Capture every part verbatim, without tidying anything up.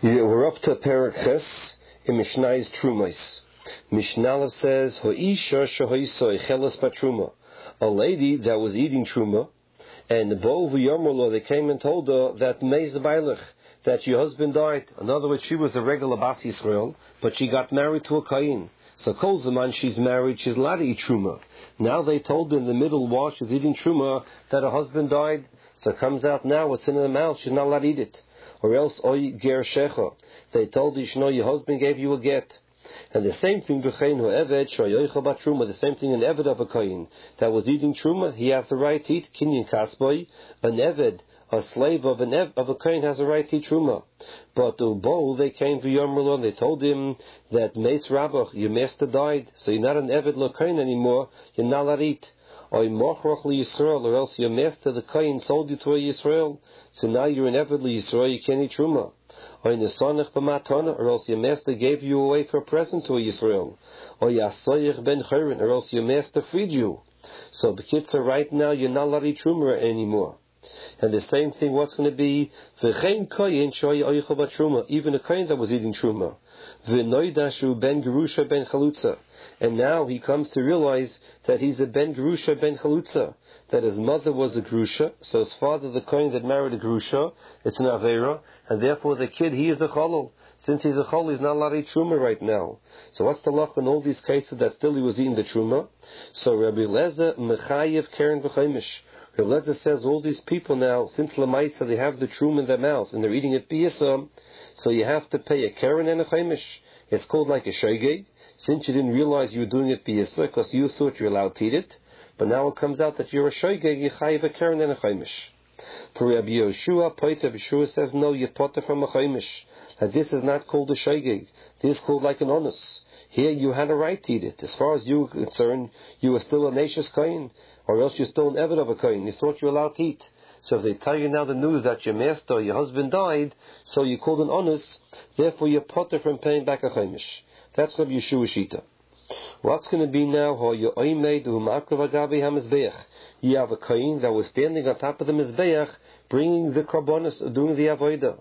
Yeah, we're up to Perek Ches in Mishnah's Trumos. Mishnah says, "Hoisha shehoisoi chelas batruma." A lady that was eating truma, and the bo v'yomerlo, they came and told her that meiz bailach, that your husband died. In other words, she was a regular Bas Yisrael, but she got married to a Kayin. So kol zaman she's married, she's allowed to eat truma. Now they told her in the middle while she's eating truma that her husband died. So it comes out now, what's in her mouth, she's not allowed to eat it. Or else, oy ger shecha. They told her, you know, your husband gave you a get. And the same thing, b'chein hu eved shoyoicha bat truma. The same thing, an eved of a kohen that was eating truma, he has the right to eat kinyan kasboi. An eved, a slave of an ev, of a kohen, has the right to eat truma. But ubo, they came to Yomerlo and they told him that meis rabach, your master died, so you're not an eved lo kohen anymore. You're not allowed to eat. Or mochrach li Yisrael, or else your master, the kohen, sold you to a Yisrael. So now you're an eved li Yisrael, you can't eat truma. Or in the sonach b'matana, or else your master gave you away for a present to a Yisrael. Or yasoyich ben chayrin, or else your master freed you. So b'kitzah, right now you're not allowed to eat truma anymore. And the same thing, what's going to be v'chein koyin shoy oichel batruma, even a koyin that was eating truma. V'noidashu ben gerusha ben chalutza, and now he comes to realize that he's a ben gerusha ben chalutza, that his mother was a gerusha, so his father, the koyin that married a gerusha, it's an avera, and therefore the kid, he is a cholol. Since he's a chol, he's not allowed to eat truma right now. So what's the lach in all these cases that still he was eating the truma? So Rabbi Eliezer mechayev keren v'chaimish. Rabbi Eliezer says all these people now, since lemaisa they have the truma in their mouth and they're eating it biyasa, so you have to pay a keren and a chaimish. It's called like a shogeg. Since you didn't realize you were doing it biyasa because you thought you're allowed to eat it, but now it comes out that you're a shogeg, you chayev a keren and a chaimish. For Rabbi Yoshua, Poiter Yeshua says no, you potter from a chaimish. That this is not called a shogeg. This is called like an onus. Here you had a right to eat it. As far as you were concerned, you were still a nashus kohen, or else you're still an eved of a kohen. You thought you were allowed to eat. So if they tell you now the news that your master, your husband died, so you called an onus, therefore you're potter from paying back a chaimish. That's Rabbi Yeshua Shita. What's going to be now? You have a kohen that was standing on top of the mizbeach, bringing the karbonos, doing the avodah.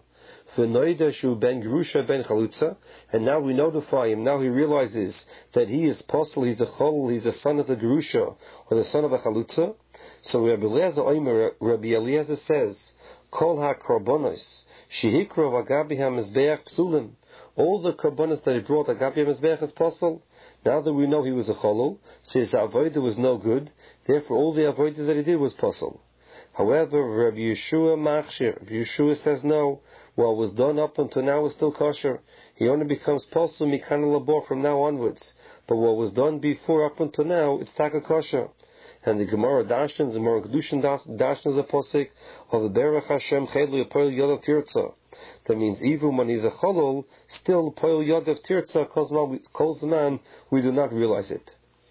And now we notify him. Now he realizes that he is apostle. He's a chol. He's a son of the gerusha or the son of a chalutza. So Rabbi Eliezer, Rabbi Eliezer says, "Kol ha-karbonos shehikro v'agabi ha-mizbeach psulim." All the karbonos that he brought agabi ha-mizbeach is apostle. Now that we know he was a cholol, so his avodah was no good. Therefore, all the avodah that he did was apostle. However, Rabbi Yeshua machshir, Rabbi Yeshua says no. What was done up until now is still kosher. He only becomes posel mikana labor from now onwards. But what was done before up until now, it's taka kosher. And the Gemara Dashans, the Gemara Kedushin Dashans a posik of the Berach Hashem Chedli Poil Yod of Tirtza. That means even when he's a cholol, still Poil Yod of Tirtza calls the man, we do not realize it.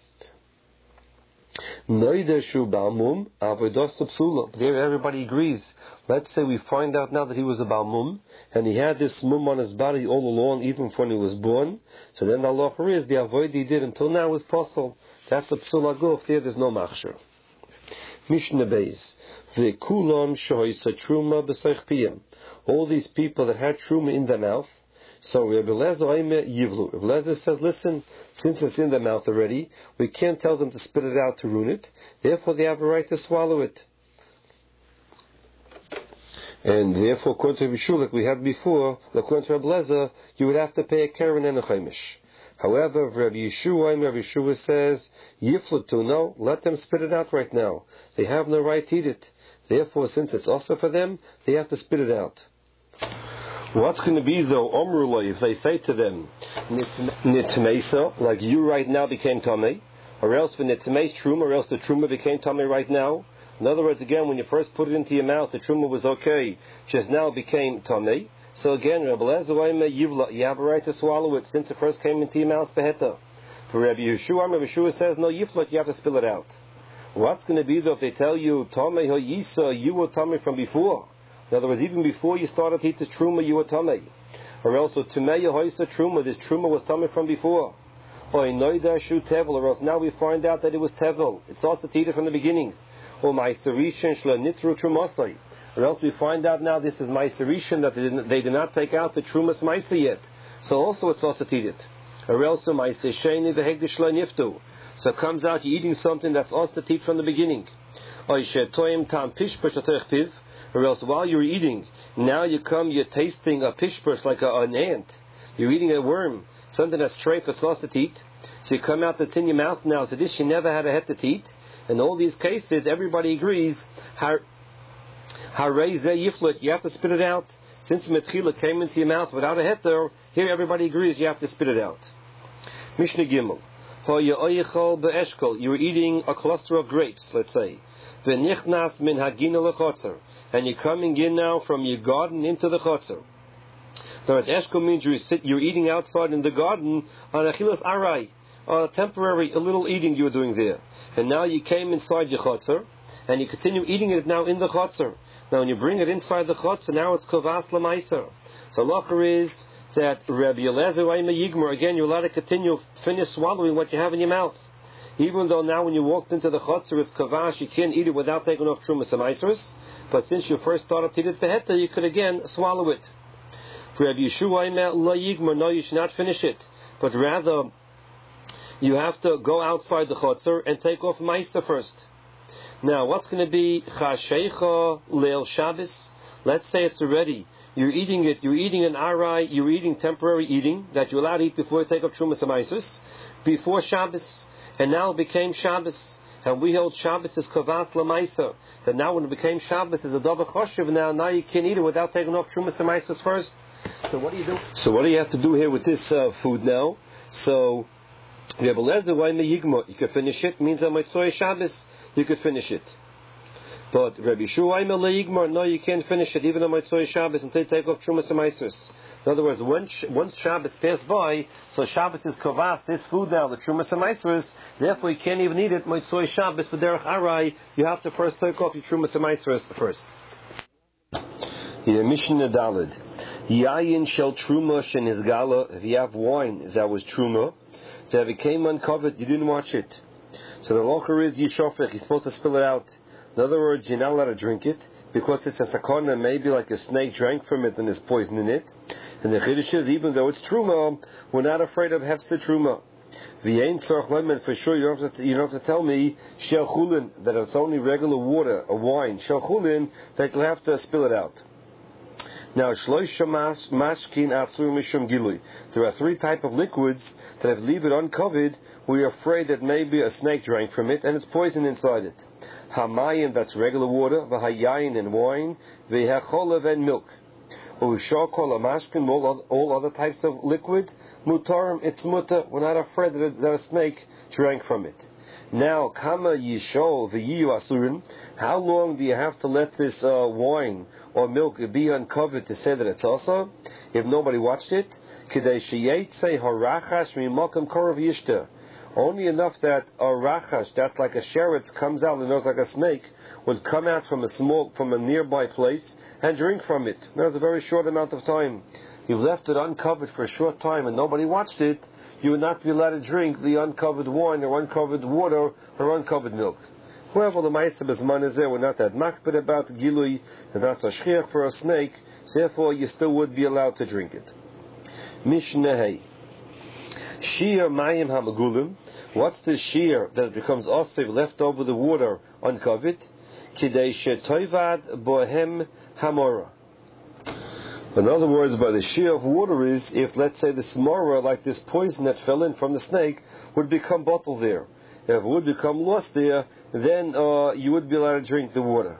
There everybody agrees. Let's say we find out now that he was a balmum, and he had this mum on his body all along, even when he was born. So then the halacha is the avoid he did until now was possible. That's the psul aguf. There, there's no machshir. Mishnah Beis. V'kulam shoysa truma b'seich piyam. All these people that had truma in their mouth. So Rabbi Eliezer yivlu. Rabbi Eliezer says, listen, since it's in their mouth already, we can't tell them to spit it out to ruin it. Therefore, they have a right to swallow it. And therefore, according to Rabbi Yeshua, like we had before, according to Rabbi Eliezer, you would have to pay a keren and a chaimish. However, Rabbi Yeshua, Rabbi Yeshua says, yiflutu, no, let them spit it out right now. They have no right to eat it. Therefore, since it's also for them, they have to spit it out. What's going to be though, Omrullah, if they say to them, Nitmesa, like you right now became Tomei, or else when Nitmeis Truma, or else the Truma became Tomei right now? In other words, again, when you first put it into your mouth, the Truma was okay, just now became Tomei. So again, Rabbi Eliezer, you have a right to swallow it since it first came into your mouth, Beheta. For Rabbi Yeshua, Rabbi Yeshua says, no, Yiflat, you have to spill it out. What's going to be though if they tell you, Tomei ho Yisa, you were Tomei from before? In other words, even before you started to eat the truma, you were tamei. Or else, tumeya hoisa truma, this truma was tamei from before. Or inoida shu tevel, or else now we find out that it was tevel. It's also to eat it from the beginning. Or ma'aserishin shla nitru trumasai. or else we find out now this is Ma'aser Rishon, that they did, they did not take out the Trumas Ma'aser yet. So also it's also to eat it. Or else Ma'aser Sheni v'Hekdesh lo niftu. So it comes out you're eating something that's also to eat from the beginning. Or else while you're eating, now you come, you're tasting a pishpers like a, an ant. You're eating a worm, something that's treif, it's also to eat. So you come out that's in your mouth now. So this you never had a het to eat. In all these cases, everybody agrees, har yiflut, you have to spit it out. Since metchila came into your mouth without a heter, here everybody agrees you have to spit it out. Mishnah Gimel. You were eating a cluster of grapes, let's say. V'nichnas min hagina lechotzer. And you're coming in now from your garden into the chotzer. So at Eshkol means you're, sit, you're eating outside in the garden on achilas arai, a temporary, a little eating you were doing there. And now you came inside your chotzer, and you continue eating it now in the chotzer. Now when you bring it inside the chotzer, now it's kovas l'maiser. So lacher is that Rabbi Eliezer Ayma Yigmar, again you're allowed to continue, finish swallowing what you have in your mouth. Even though now when you walked into the chotzer it's kavash, you can't eat it without taking off trumas and maisers. But since you first started to eat it beheta, you could again swallow it. For Rabbi Yeshua Ayma La Yigmar, no, you should not finish it, but rather you have to go outside the chotzer and take off meiser first. Now, what's going to be chashecha leil Shabbos? Let's say it's already. You're eating it. You're eating an arai. You're eating temporary eating that you're allowed to eat before you take up trumas and meiser, before Shabbos, and now it became Shabbos. And we hold Shabbos is kavas l'meiser. That now when it became Shabbos is a double choshev. Now, now you can't eat it without taking off trumas and meiser first. So what do you do? So what do you have to do here with this uh, food now? So Rabbi Eliezer Ayma Yigmar, you could finish it. Means on Motzei Shabbos you could finish it. But Rabbi Yeshua Ayma La Yigmar, no, you can't finish it even on Motzei Shabbos until you take off trumas and meisers. In other words, once once Shabbos passed by, so Shabbos is kavas, this food now, the trumas and meisers, therefore you can't even eat it Motzei Shabbos. But derech arai, you have to first take off your trumas and meisers first. Yeah, Mishnah Daled. Yayin shel truma shenizgala. If you have wine that was truma, that became uncovered, you didn't watch it. So the locher is yishofech. You're supposed to spill it out. In other words, you're not allowed to drink it because it's a sakona. Maybe like a snake drank from it and there's poison in it. And the chiddush is, even though it's truma, we're not afraid of hefsed truma. V'yein tzarich lemon, for sure you don't have to, you don't have to tell me shel chulin, that it's only regular water, a wine shel chulin, that you'll have to spill it out. Now, shloisha mashkin asur mishum gilui. There are three types of liquids that if leave it uncovered, we are afraid that maybe a snake drank from it and it's poison inside it. Hamayim, that's regular water, v'hayayin and wine, v'hacholav and milk. Ushakol amashkin, all, all other types of liquid, mutarim, it's muta. We're not afraid that, that a snake drank from it. Now, kama yishol v'yiyu asurin. How long do you have to let this uh, wine or milk be uncovered to say that it's also? If nobody watched it, k'dei sheyetze harachash mimakom korav yishta. Only enough that a rachash, that's like a sheretz, comes out and knows like a snake, would come out from a small, from a nearby place and drink from it. That was a very short amount of time. You left it uncovered for a short time and nobody watched it, you would not be allowed to drink the uncovered wine or uncovered water or uncovered milk. However, the Ma'aser B'zman is there, we're not that makbid about gilui, it's not so shchiach for a snake, therefore you still would be allowed to drink it. Mishnah Hey. Shir mayim hamagulim. What's the shear that becomes osif left over the water uncovered? Kidei shetoivad bohem hamora. In other words, by the shear of water is, if let's say the smora, like this poison that fell in from the snake, would become bottled there. If it would become lost there, then uh, you would be allowed to drink the water.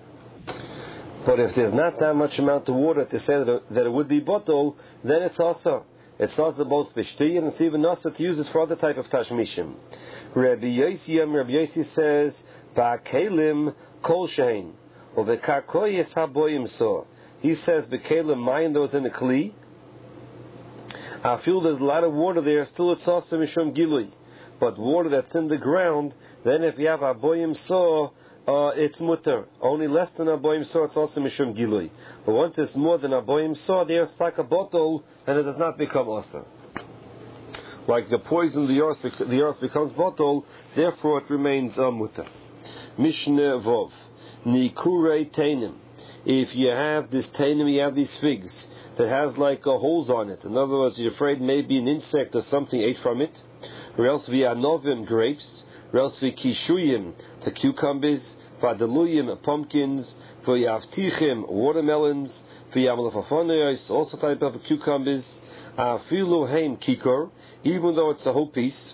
But if there's not that much amount of water to say that it, that it would be bottled, then it's also. It's also both b'shti and it's even also to use it for other type of tashmishim. Rabbi Yossi, Rabbi Yossi says, "Ba'kelim kol shein, or v'karkoyes haboyim so." He says, "B'kelim mayim those in the kli. I feel there's a lot of water there. Still, it's also mishum gilui. But water that's in the ground, then if you have haboyim so, uh, it's mutter. Only less than haboyim so, it's also mishum gilui. But once it's more than haboyim so, there it's like a bottle." And it does not become asa. Like the poison, the earth, the earth becomes bottle, therefore it remains uh, muta. Mishneh Vov. Nikurei Teinim. if you have this tainim, you have these figs that has like uh, holes on it. In other words, you're afraid maybe an insect or something ate from it. Or else via novim, grapes. Or else via kishuyim, the cucumbers. Vadaluyim, pumpkins. Via avtichim, watermelons. Via malafafonayos, also type of cucumbers. Afilu heim kikor, even though it's a whole piece.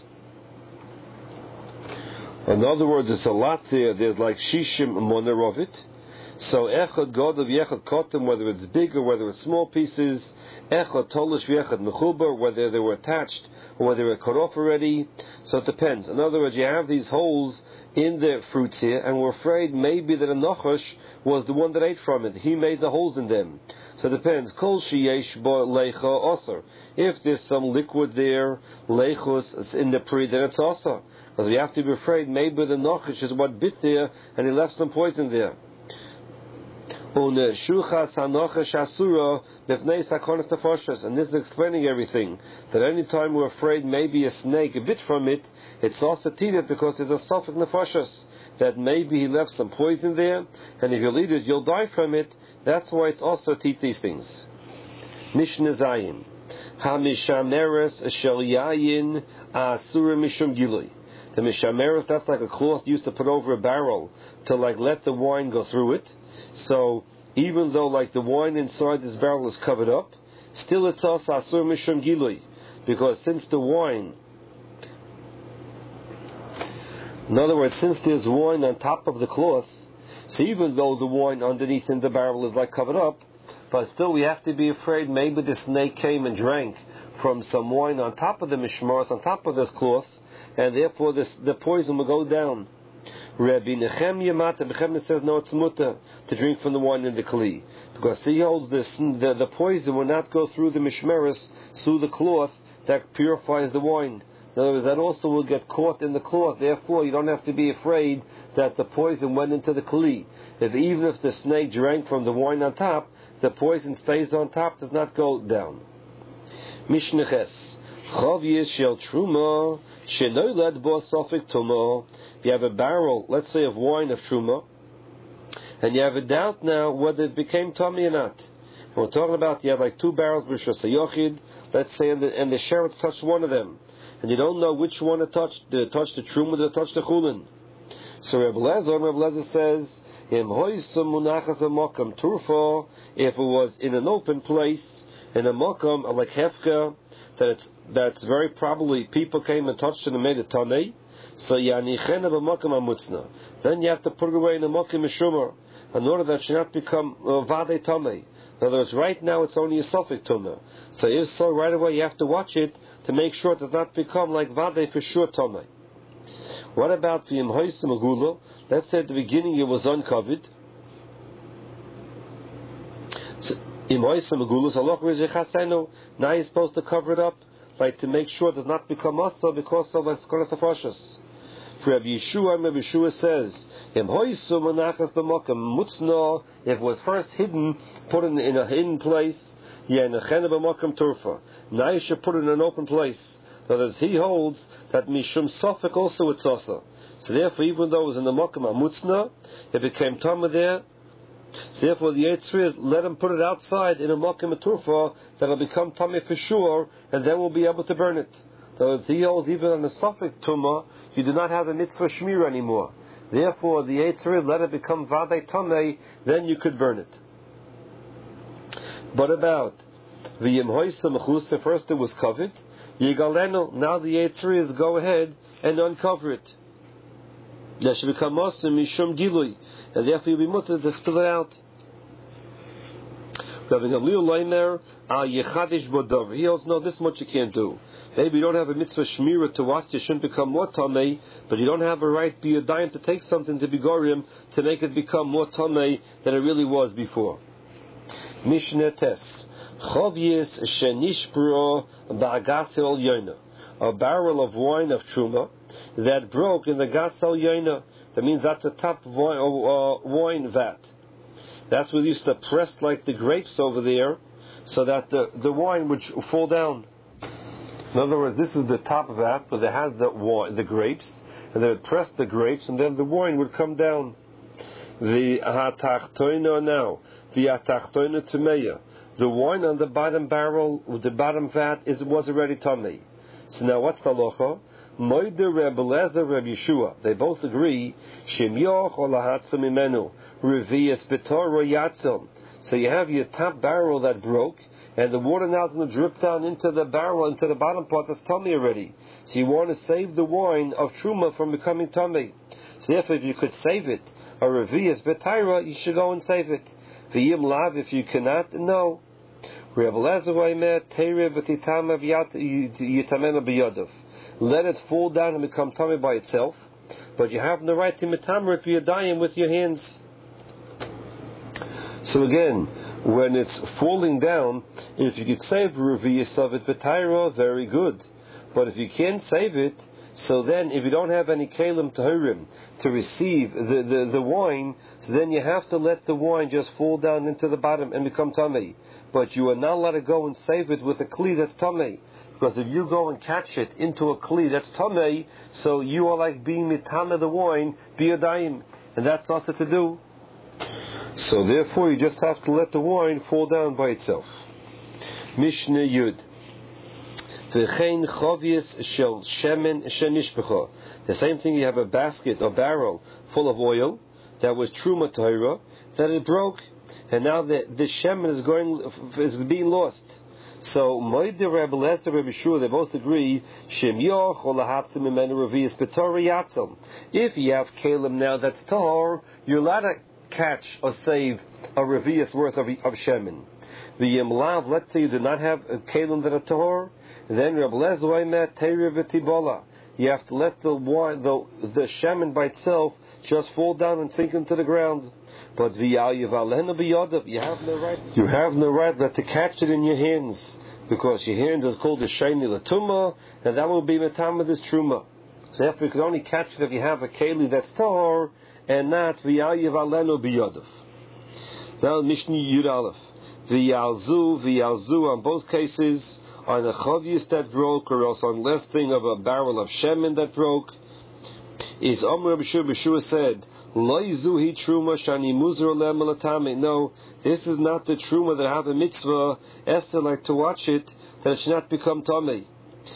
In other words, it's a lot there. There's like shishim moner of it. So echad godav yechad kotem, whether it's big or whether it's small pieces. Echad tolish yechad mechuber, whether they were attached or whether they were cut off already. So it depends. In other words, you have these holes in the fruits here, and we're afraid maybe that a nachash was the one that ate from it. He made the holes in them. So it depends. Kol sheyesh bo leicha osar. If there's some liquid there, leichus in the pre, then it's osar. Because we have to be afraid maybe the nachash is what bit there, and he left some poison there. And this is explaining everything. That any time we're afraid maybe a snake bit from it, it's also teeted because there's a suffix nefashos. That maybe he left some poison there, and if you'll eat it, you'll die from it. That's why it's also teeth these things. Mishnah Zayin. HaMishameres shel yayin asura mishum gilui. The mishameres, that's like a cloth used to put over a barrel to like let the wine go through it. So even though like the wine inside this barrel is covered up, still it's also asur mishum gilui, because since the wine, in other words, since there's wine on top of the cloth, so even though the wine underneath in the barrel is like covered up, but still we have to be afraid maybe the snake came and drank from some wine on top of the mishmaros, on top of this cloth, and therefore this, the poison will go down. Rabbi Nechemia Mata Nechemia says no, it's mutter to drink from the wine in the kli, because he holds this the, the poison will not go through the mishmeres, through the cloth that purifies the wine. In other words, that also will get caught in the cloth. Therefore, you don't have to be afraid that the poison went into the kli. If even if the snake drank from the wine on top, the poison stays on top, does not go down. Mishnah Ches. Chav yishel truma shenoilad bo sofik tumo. If you have a barrel, let's say of wine of truma, and you have a doubt now whether it became tummy or not. And we're talking about you have like two barrels, b'shus yochid. Let's say, and the, and the sheretz touched one of them, and you don't know which one it touched. Did it touch the truma? Did it touch the chulin? So Reb Lezer, Reb Lezer says, Im hoysum munachas b'mokam turfo. If it was in an open place, in a mokam like hefka, that it's that's very probably people came and touched it and made it tamei. So yanichena b'mokam amutzna. Then you have to put it away in the mokim mishumar in order that it should not become vade tamei. In other words, right now it's only a suffix tumah. So if so, right away you have to watch it to make sure it does not become like vade for sure tamei. What about the imhoisim agula? Let's say at the beginning it was uncovered. So, imhoisim agula, so Allah rizich now you're supposed to cover it up, like to make sure it does not become asa because of eskolas afashas. For Rabbi Yeshua, Rabbi Yeshua says, imhoisim manachas b'makam mutzna. If it was first hidden, put it in a hidden place, yeah, in a chena b'makam turfa. Now you should put it in an open place. So as he holds that mishum sofik also it's asa. So therefore, even though it was in the makam amutzna, it became tamah there. So therefore, the Eitzri let him put it outside in a makam turfa that'll become tamah for sure, and then we'll be able to burn it. So as he holds, even on the sofik tumah, you do not have a mitzvah shmir anymore. Therefore, the Eitzri let it become vadei tameh, then you could burn it. But about the yimhoisa mechus, first it was covered. Yigaleno, now the Eitzri is go ahead and uncover it. That should become masim mishum gilui, and therefore you'll be mutter to spill it out. Rabbi Gamliel Leimer al yechadish bodav. He also knows this much you can't do. Maybe you don't have a mitzvah shmira to watch, you shouldn't become more tamei, but you don't have a right be a dime to take something to be gorim to make it become more tamei than it really was before. Mishnah Tes. Chovyes shenishbro ba'agasel yoina. A barrel of wine of truma that broke in the gasel yoina. That means that's a top wine, uh, wine vat. That's what used to press like the grapes over there, so that the, the wine would fall down. In other words, this is the top vat, but it has the wine, the grapes, and they would press the grapes, and then the wine would come down. The hatachtoino now, v'atachtoina tumeya. The wine on the bottom barrel, the bottom vat, is was already tummy. So now what's the halacha? Moider Reb Eliezer, Reb Yeshua. They both agree. Shem yoch or lahatzam imenu revius betoro yatzon. So you have your top barrel that broke, and the water now is going to drip down into the barrel, into the bottom part that's tummy already. So you want to save the wine of truma from becoming tummy. So therefore, if you could save it, a revius betaira, you should go and save it. V'yim lav, if you cannot, no. Reb Eliezer oimer teire v'titama v'yitamena b'yodov. Let it fall down and become tummy by itself, but you have the right to mitamer it v'yadayim with your hands. So again, when it's falling down, if you could save revius of it b'taira, very good. But if you can't save it, so then if you don't have any kalim tahirim to receive the, the, the wine, so then you have to let the wine just fall down into the bottom and become tummy. But you are not allowed to go and save it with a kli that's tummy. Because if you go and catch it into a kli that's tummy, so you are like being mitana the wine, biyadayim. And that's also to do. So therefore you just have to let the wine fall down by itself. Mishnah Yud. V'chein chovius shel shemen shenishbecha. The same thing, you have a basket or barrel full of oil that was truma tahira, that it broke, and now the the shemen is going is being lost. So Moider Reb Eliezer Reb Yeshua, they both agree. Shem yoch or lahatzim imenu revius b'torah yatzim. If you have kalim now that's tahor, you're allowed to catch or save a revius worth of of shemen. V'yim lav, let's say you do not have a kalim that are tahor, then Reb Eliezer oimer teire v'tibola. You have to let the wine, the the shemen by itself just fall down and sink into the ground. But you have no right. You have no right that to catch it in your hands, because your hand is called the shayni latuma, and that will be metama this truma. So therefore, you can only catch it if you have a keli that's tahor, and not v'yayiv alenu biyadav. Now Mishnah Yud Aleph, v'yalzu v'yalzu on both cases on a chavius that broke, or else on less thing of a barrel of shemen that broke. Is Omer B'Shua B'Shua said, no, this is not the truma that have a mitzvah, Esther, like to watch it, that it should not become tamei.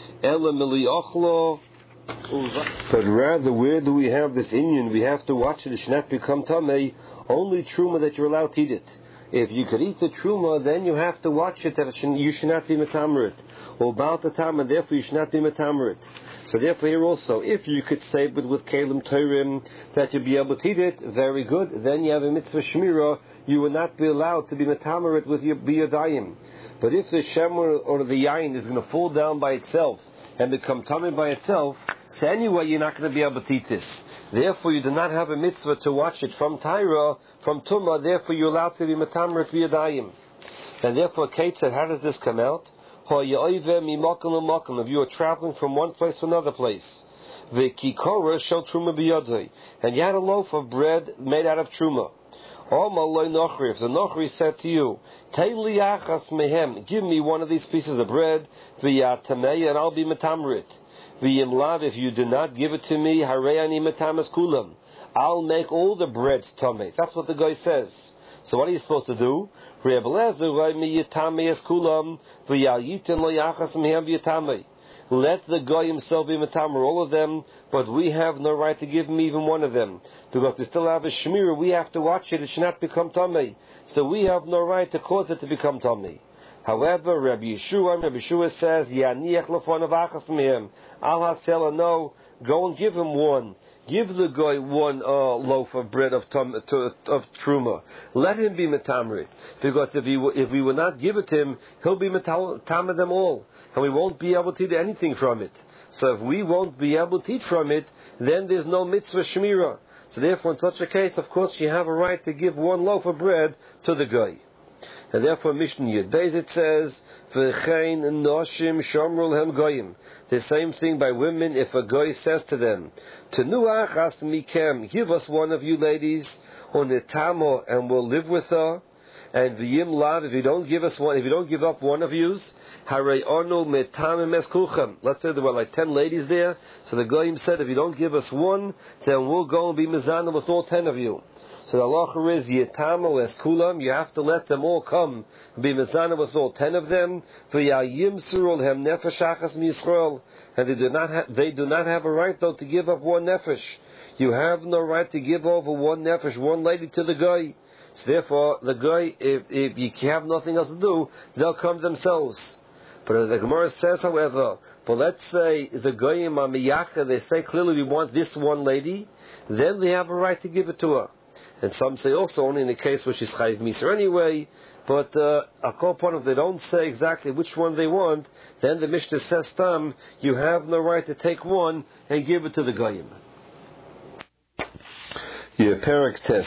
But rather, where do we have this inyan? We have to watch it, it should not become tamei, only truma that you're allowed to eat it. If you could eat the truma, then you have to watch it, that it should, you should not be metamer it. Or about the time, and therefore you should not be metamer it. So therefore here also, if you could save it with kalim teirim, that you'll be able to eat it, very good. Then you have a mitzvah shmira, you will not be allowed to be metamer it with your biyadayim. But if the shemer or the yain is going to fall down by itself and become tamei by itself, so anyway you're not going to be able to eat this. Therefore you do not have a mitzvah to watch it from taira, from tumah, therefore you're allowed to be metamer it biyadayim. And therefore Kate said, how does this come out? If you are traveling from one place to another place, and you had a loaf of bread made out of truma, if the nochri said to you, give me one of these pieces of bread, and I'll be metamerit. If you do not give it to me, I'll make all the breads tamei. That's what the guy says. So what are you supposed to do? Let the guy himself be metamer, all of them, but we have no right to give him even one of them. Because we still have a shmir, we have to watch it, it should not become tamei. So we have no right to cause it to become tamei. However, Rabbi Yeshua, Rabbi Yeshua says, Yaniach lefon avachas mehem. Al hasela, no, go and give him one. Give the guy one uh, loaf of bread of tum, to, of truma. Let him be metamerit, because if he if we will not give it to him, he'll be metamer them all, and we won't be able to eat anything from it. So if we won't be able to eat from it, then there's no mitzvah shmira. So therefore, in such a case, of course, you have a right to give one loaf of bread to the guy. And therefore, Mishnah Yud Beis it says, "V'chein noshim shomru lehem goyim." The same thing by women. If a guy says to them, "Tenu achas mikem," give us one of you ladies, or netamo, and we'll live with her. And v'yim lav, if you don't give us one, if you don't give up one of yous, harei onu metamim es kulchem. Let's say there were like ten ladies there. So the goyim said, if you don't give us one, then we'll go and be mizana with all ten of you. So the halacha is yetamu es kulam. You have to let them all come, be mizana with all ten of them. V'yayim surul hem nefesh achas miyisrael. And they do not ha- they do not have a right though to give up one nefesh. You have no right to give over one nefesh, one lady to the guy. So therefore, the guy, if, if you have nothing else to do, they'll come themselves. But the Gemara says, however, but let's say the goyim are miyacha, they say clearly we want this one lady, then they have a right to give it to her. And some say also only in the case where she's chayiv miser anyway. But uh, a couple if they don't say exactly which one they want, then the Mishnah says, "Tam, you have no right to take one and give it to the goyim." Yeah, parak tes.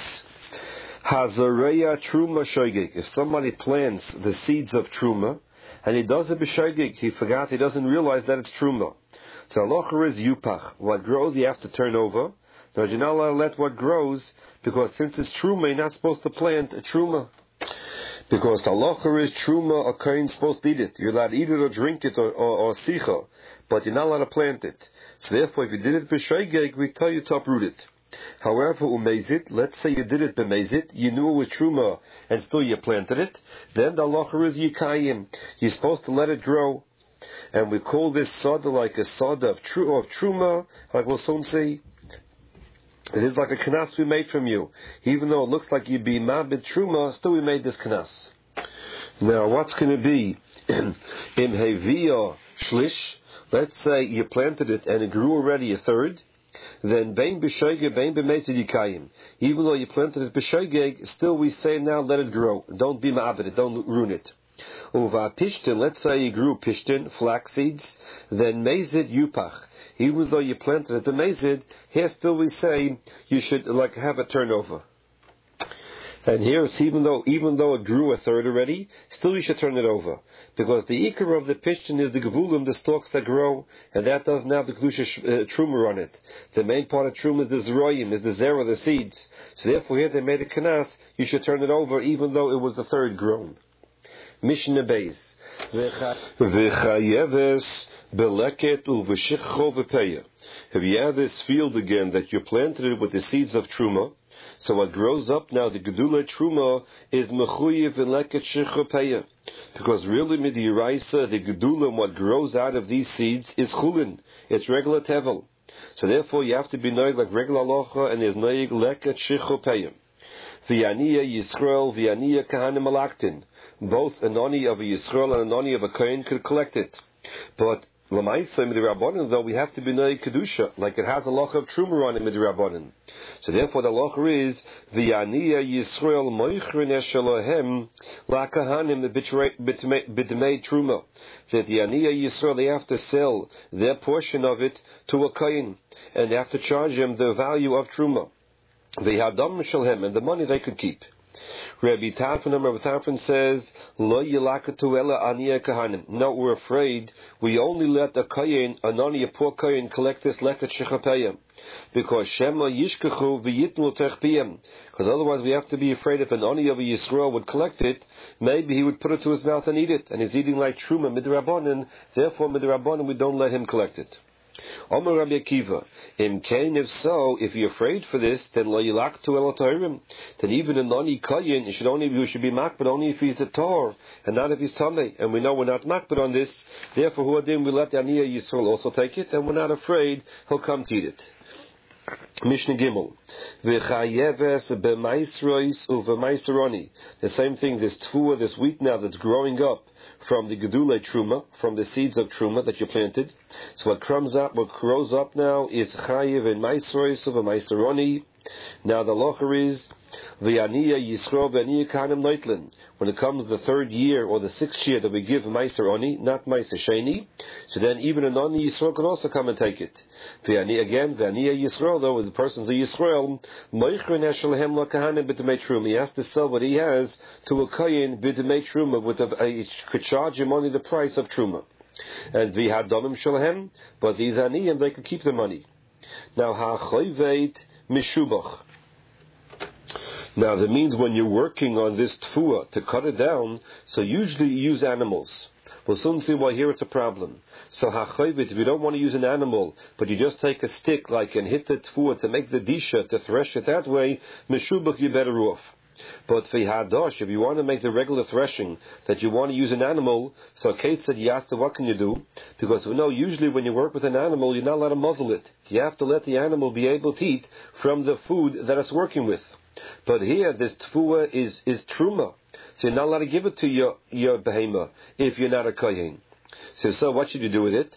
Hazareya truma shoygig. If somebody plants the seeds of truma and he does it b'shoygig, he forgot, he doesn't realize that it's truma. So halacha is yupach. What grows, you have to turn over. Now you're not allowed to let what grows, because since it's truma, you're not supposed to plant a truma. Because the halacha is truma, a kohen supposed to eat it. You're allowed to eat it or drink it or, or, or sicha, but you're not allowed to plant it. So therefore, if you did it b'shoygig, we tell you to uproot it. However, umezit, let's say you did it b'mezit, you knew it was truma, and still you planted it, then the halacha is yikayim. You're supposed to let it grow. And we call this soda like a soda of, tru- of truma, like we'll soon see. It is like a kanas we made from you. Even though it looks like you'd be mabit truma, still we made this kanas. Now, what's going to be in heviya shlish? Let's say you planted it and it grew already a third. Then bein b'shoygeg, bein b'meitzid yikayim. Even though you planted it b'shoygeg, still we say now let it grow. Don't be ma'abed it, don't ruin it. Uva pishtin, let's say you grew pishtin, flax seeds, then meizid yupach. Even though you planted it b'meizid, here still we say you should like have a turnover. And here it's even though even though it grew a third already, still you should turn it over. Because the ikar of the pishtin is the gevulim, the stalks that grow, and that doesn't have the kedusha uh, truma on it. The main part of truma is the zeroyim, is the zera, the seeds. So therefore here they made a kanas, you should turn it over even though it was the third grown. Mishnah Beis. V'chayeves beleket uv'shichcho v'peya. If you have this field again that you planted it with the seeds of truma, so what grows up now, the gedula truma, is mechuyev v'leket shichcho peya. Because really, midiraisa, the gedula, what grows out of these seeds is chulin. It's regular tevel. So therefore, you have to be noig like regular alocha, and there's noig leket shichcho peya. V'yaniya Yisrael, v'yaniya kahanim alaktin. Both a noni of a Yisrael and a noni of a kohen could collect it. But Lamaisa midirabbanan, though, we have to be noig kedusha, like it has a loch of truma on it midirabbanan. So therefore, the loch is v'yaniya Yisrael moichrin eshalohem lakahanim b'dmei truma. That the yaniya Yisrael, they have to sell their portion of it to a kohen, and they have to charge them the value of truma. V'yadam shalhem, and the money they could keep. Rabbi Tarfon, Rabbi Tarfon says, Lo yilakatu ela aniya kahanim. No, we're afraid we only let a kohen, a noni, a poor kohen, collect this leket shechapeya. Because shema yishkachu v'yitnu techpiyam. Because otherwise we have to be afraid if an noni of a Yisrael would collect it, maybe he would put it to his mouth and eat it. And he's eating like truma midrabanan, therefore midrabanan we don't let him collect it. Omer Rabbi Akiva, Im kain, if so, if you're afraid for this, then lo yilaktu ela tohirim. Then even a noni kohen, you should only you should be makbid only if he's a tor, and not if he's tamei. And we know we're not makbid on this. Therefore, who adin we let the Aniyah Yisrael also take it, and we're not afraid he'll come to eat it. Mishnah Gimel, v'chayeves b'maisrois u'v'maiseroni. The same thing. This tfuah, this wheat now that's growing up from the gedule truma, from the seeds of truma that you planted. So what comes up, what grows up now is chayev and maisrois u'v'maiseroni. Now the locher is v'yaniya Yisrael v'yaniya kahanim noitlin. When it comes the third year or the sixth year that we give Meiser Oni, not Meiser Sheni, so then even a non Yisrael can also come and take it. V'yani again, v'yaniya Yisrael, though, if the person's a Yisrael, moichrin eshalehem la kahanim b'demei truma. He has to sell what he has to a kohen b'demei truma, with a, a could charge him only the price of truma. And v'hadamim shalahem, but these aniyim they could keep the money. Now ha'choyveit mishubach. Now, that means when you're working on this tfuah to cut it down, so usually you use animals. We'll soon see why here it's a problem. So hachayvit, if you don't want to use an animal, but you just take a stick like and hit the tfuah to make the disha, to thresh it that way, meshubach, you're better off. But for hadash, if you want to make the regular threshing, that you want to use an animal, so Kate said, Yasta, what can you do? Because we know usually when you work with an animal, you're not allowed to muzzle it. You have to let the animal be able to eat from the food that it's working with. But here, this tfuah is, is truma. So you're not allowed to give it to your, your behemah if you're not a kohen. So, so what should you do with it?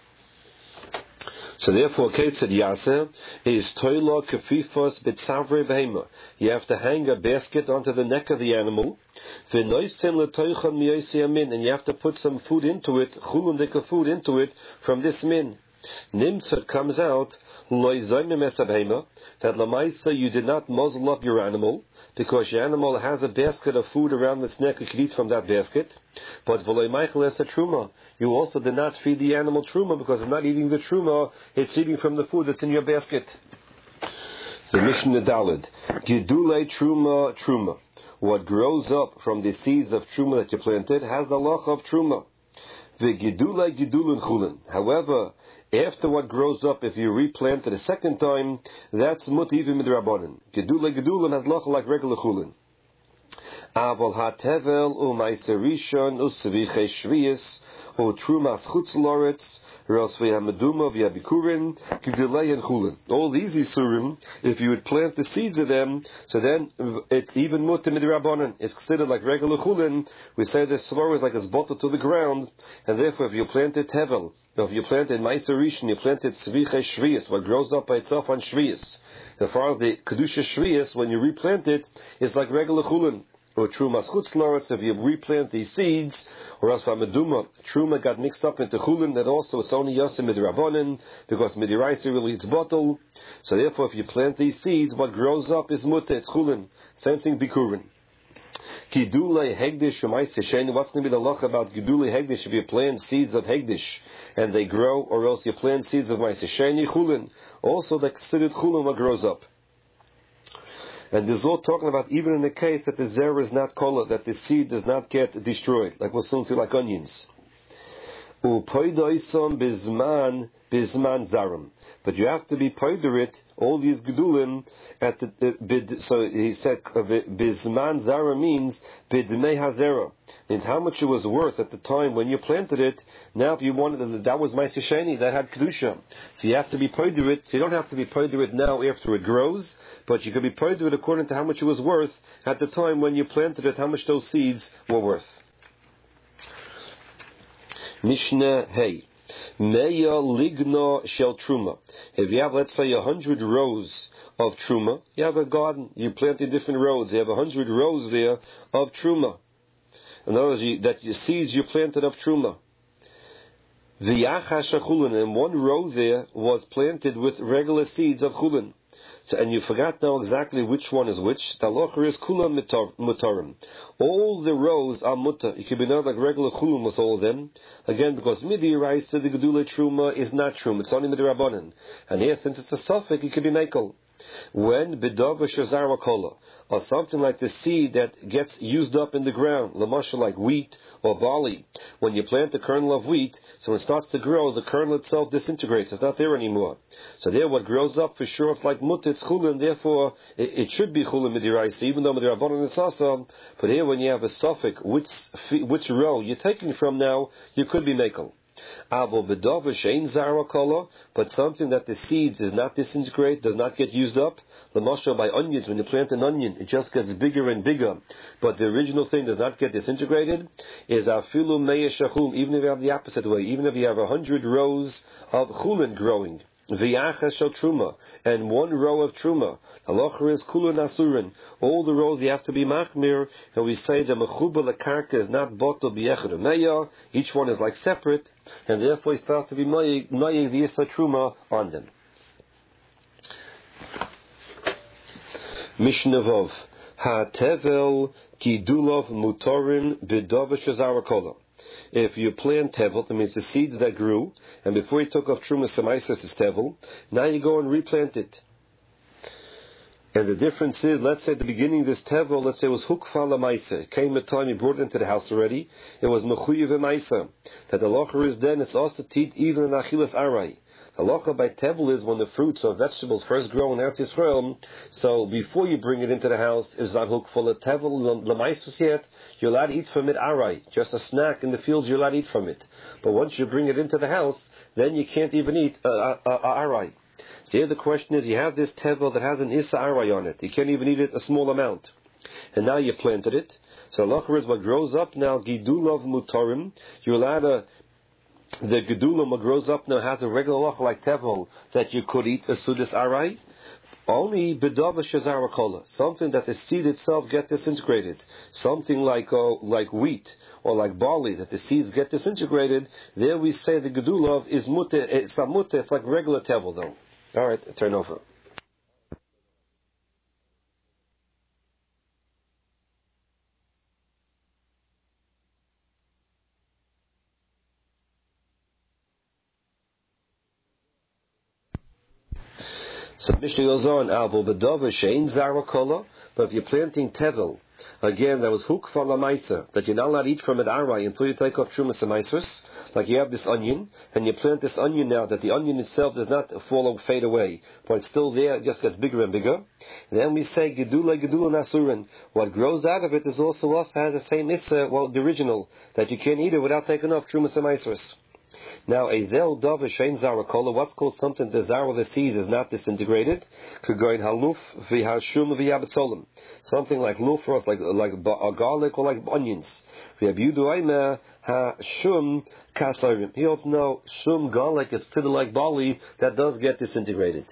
So therefore, Kate said, Yaseh is toila kafifos b'tzavre behemah. You have to hang a basket onto the neck of the animal. V'noisen l'toichan miyosi amin, and you have to put some food into it, chulundika food into it from this min. Nimtzat comes out loy zoymim es behemah, that lamaisa you did not muzzle up your animal, because your animal has a basket of food around its neck, you can eat from that basket. But v'loy meichel es truma, you also did not feed the animal truma, because it's not eating the truma, it's eating from the food that's in your basket. The Mishnah Daled, Gidulei truma truma. What grows up from the seeds of truma that you planted has the loch of truma. V'gidulei gidulin chulin. However, after what grows up, if you replant it a second time, that's mutivim midrabanan. Gedule gedulin has loch like regular chulin. Aval hatevel u'maiserishon u'seviche shviyis u'trumas chutz loretz rosvei hameduma v'yabikurin gedulei and chulin. All these isurim, if you would plant the seeds of them, so then it's even mutim midrabanan. It's considered like regular chulin. We say the slor is like it's bottled to the ground, and therefore if you plant it tevel, if you planted Meiser Rishon, you planted Tzviche Shviyas, what grows up by itself on Shviyas. As far as the Kedusha Shviyas, when you replant it, it's like regular Chulin. Or Trumas Chutz Loretz, if you replant these seeds, or else Meduma, Truma got mixed up into Chulin, that also it's only Yosim Midrabanan, because Midiraisa really it's bottle. So therefore, if you plant these seeds, what grows up is Mutta, it's Chulin. Same thing, Bikurin. Gidulei Hegdish Umaisisheni. What's going to be the loch about Gidulei Hegdish if you plant seeds of Hegdish and they grow, or else you plant seeds of Maisisheni Chulin? Also, the considered Chulin what grows up. And this is all talking about even in the case that the zera is not kola, that the seed does not get destroyed, like we'll soon see, like onions. Upoidoisom bizman bizman zarim. But you have to be poiderit, all these gedulim, at the, the bid, so he said, bizman zara means bidmei hazera. Means how much it was worth at the time when you planted it. Now if you wanted, that was Maisisheni, that had Kedusha. So you have to be poiderit, so you don't have to be poiderit now after it grows, but you can be poiderit according to how much it was worth at the time when you planted it, how much those seeds were worth. Mishnah Hey. Meya ligno shel truma. If you have, let's say, a hundred rows of truma, you have a garden, you planted different rows, you have a hundred rows there of truma. In other words, you, that your seeds you planted of truma. V'yachash chulin, and one row there was planted with regular seeds of chulin. So, and you forgot now exactly which one is which. The halacha is kula mutarim. All the rows are mutar. It could be not like regular chulin with all of them. Again, because midi rice to the gedule truma is not truma. It's only midrabanan. And here, since it's a suffix, it could be mekel. When bidava shazar wakola, or something like the seed that gets used up in the ground, lamasha like wheat or barley. When you plant the kernel of wheat, so when it starts to grow, the kernel itself disintegrates. It's not there anymore. So there, what grows up for sure, it's like mutter, it's chulin. Therefore, it, it should be chulin midiraisa, even though midirabanan is also. But here, when you have a suffix, which which row you're taking from now, you could be mekel. But something that the seeds is not disintegrate, does not get used up. The mashal by onions, when you plant an onion, it just gets bigger and bigger, but the original thing does not get disintegrated. Is afilu meya shachum, even if you have the opposite way, even if you have a hundred rows of chulin growing. V'yacha shel truma, and one row of truma. Halacha is kulun asurin. All the rows you have to be machmir, and we say the mechuba lekarka is not bottle b'yechad umeya. Each one is like separate, and therefore it starts to be noying the yisa truma on them. Mishnah Vov hatevel gidulov mutorin b'dova shazar kola. If you plant tevel, that means the seeds that grew, and before you took off truma samaisis is tevel, now you go and replant it. And the difference is, let's say at the beginning of this tevel, let's say it was hukfa lamaisa. It came a time he brought it into the house already. It was mechuyev v'maisa. That the locher is then, it's also teat even in achilas aray. The locher by tevel is when the fruits or vegetables first grow in Eretz Yisrael. So before you bring it into the house, it's not hukfa tevel lamaisa yet. You're allowed to eat from it aray. Just a snack in the fields, you're allowed to eat from it. But once you bring it into the house, then you can't even eat uh, uh, uh, aray. So here the question is, you have this tevel that has an issa aray on it. You can't even eat it a small amount. And now you planted it. So locher is what grows up now, gidulav mutarim. You're allowed to, the gedulam what grows up now has a regular locher like tevel that you could eat a sudas aray. Only bedava shazara kola, something that the seed itself get disintegrated. Something like uh, like wheat or like barley that the seeds get disintegrated. There we say the gedulav is mutte, it's a mutte, it's like regular tevel though. All right, turn over. So Mishnah goes on, Alvo Bedova Shein Zarakola, but if you're planting tevel, again, that was hukfa lamaisa, that you're not allowed to eat from it aray until you take off trumas amaisros. Like you have this onion, and you plant this onion now, that the onion itself does not fall or fade away, but it's still there, it just gets bigger and bigger. And then we say gedula gedula nasurin. What grows out of it is also us has the same issa, well, the original, that you can't eat it without taking off trumas amaisros. Now, a zel dov shein zarakola, what's called something the zara, the seed is not disintegrated. Kugoin haluf v'hashum v'yabetzolim. Something like lufros, like like a garlic or like onions. V'yabudu hashum kasarim. He also know shum garlic is still like barley that does get disintegrated.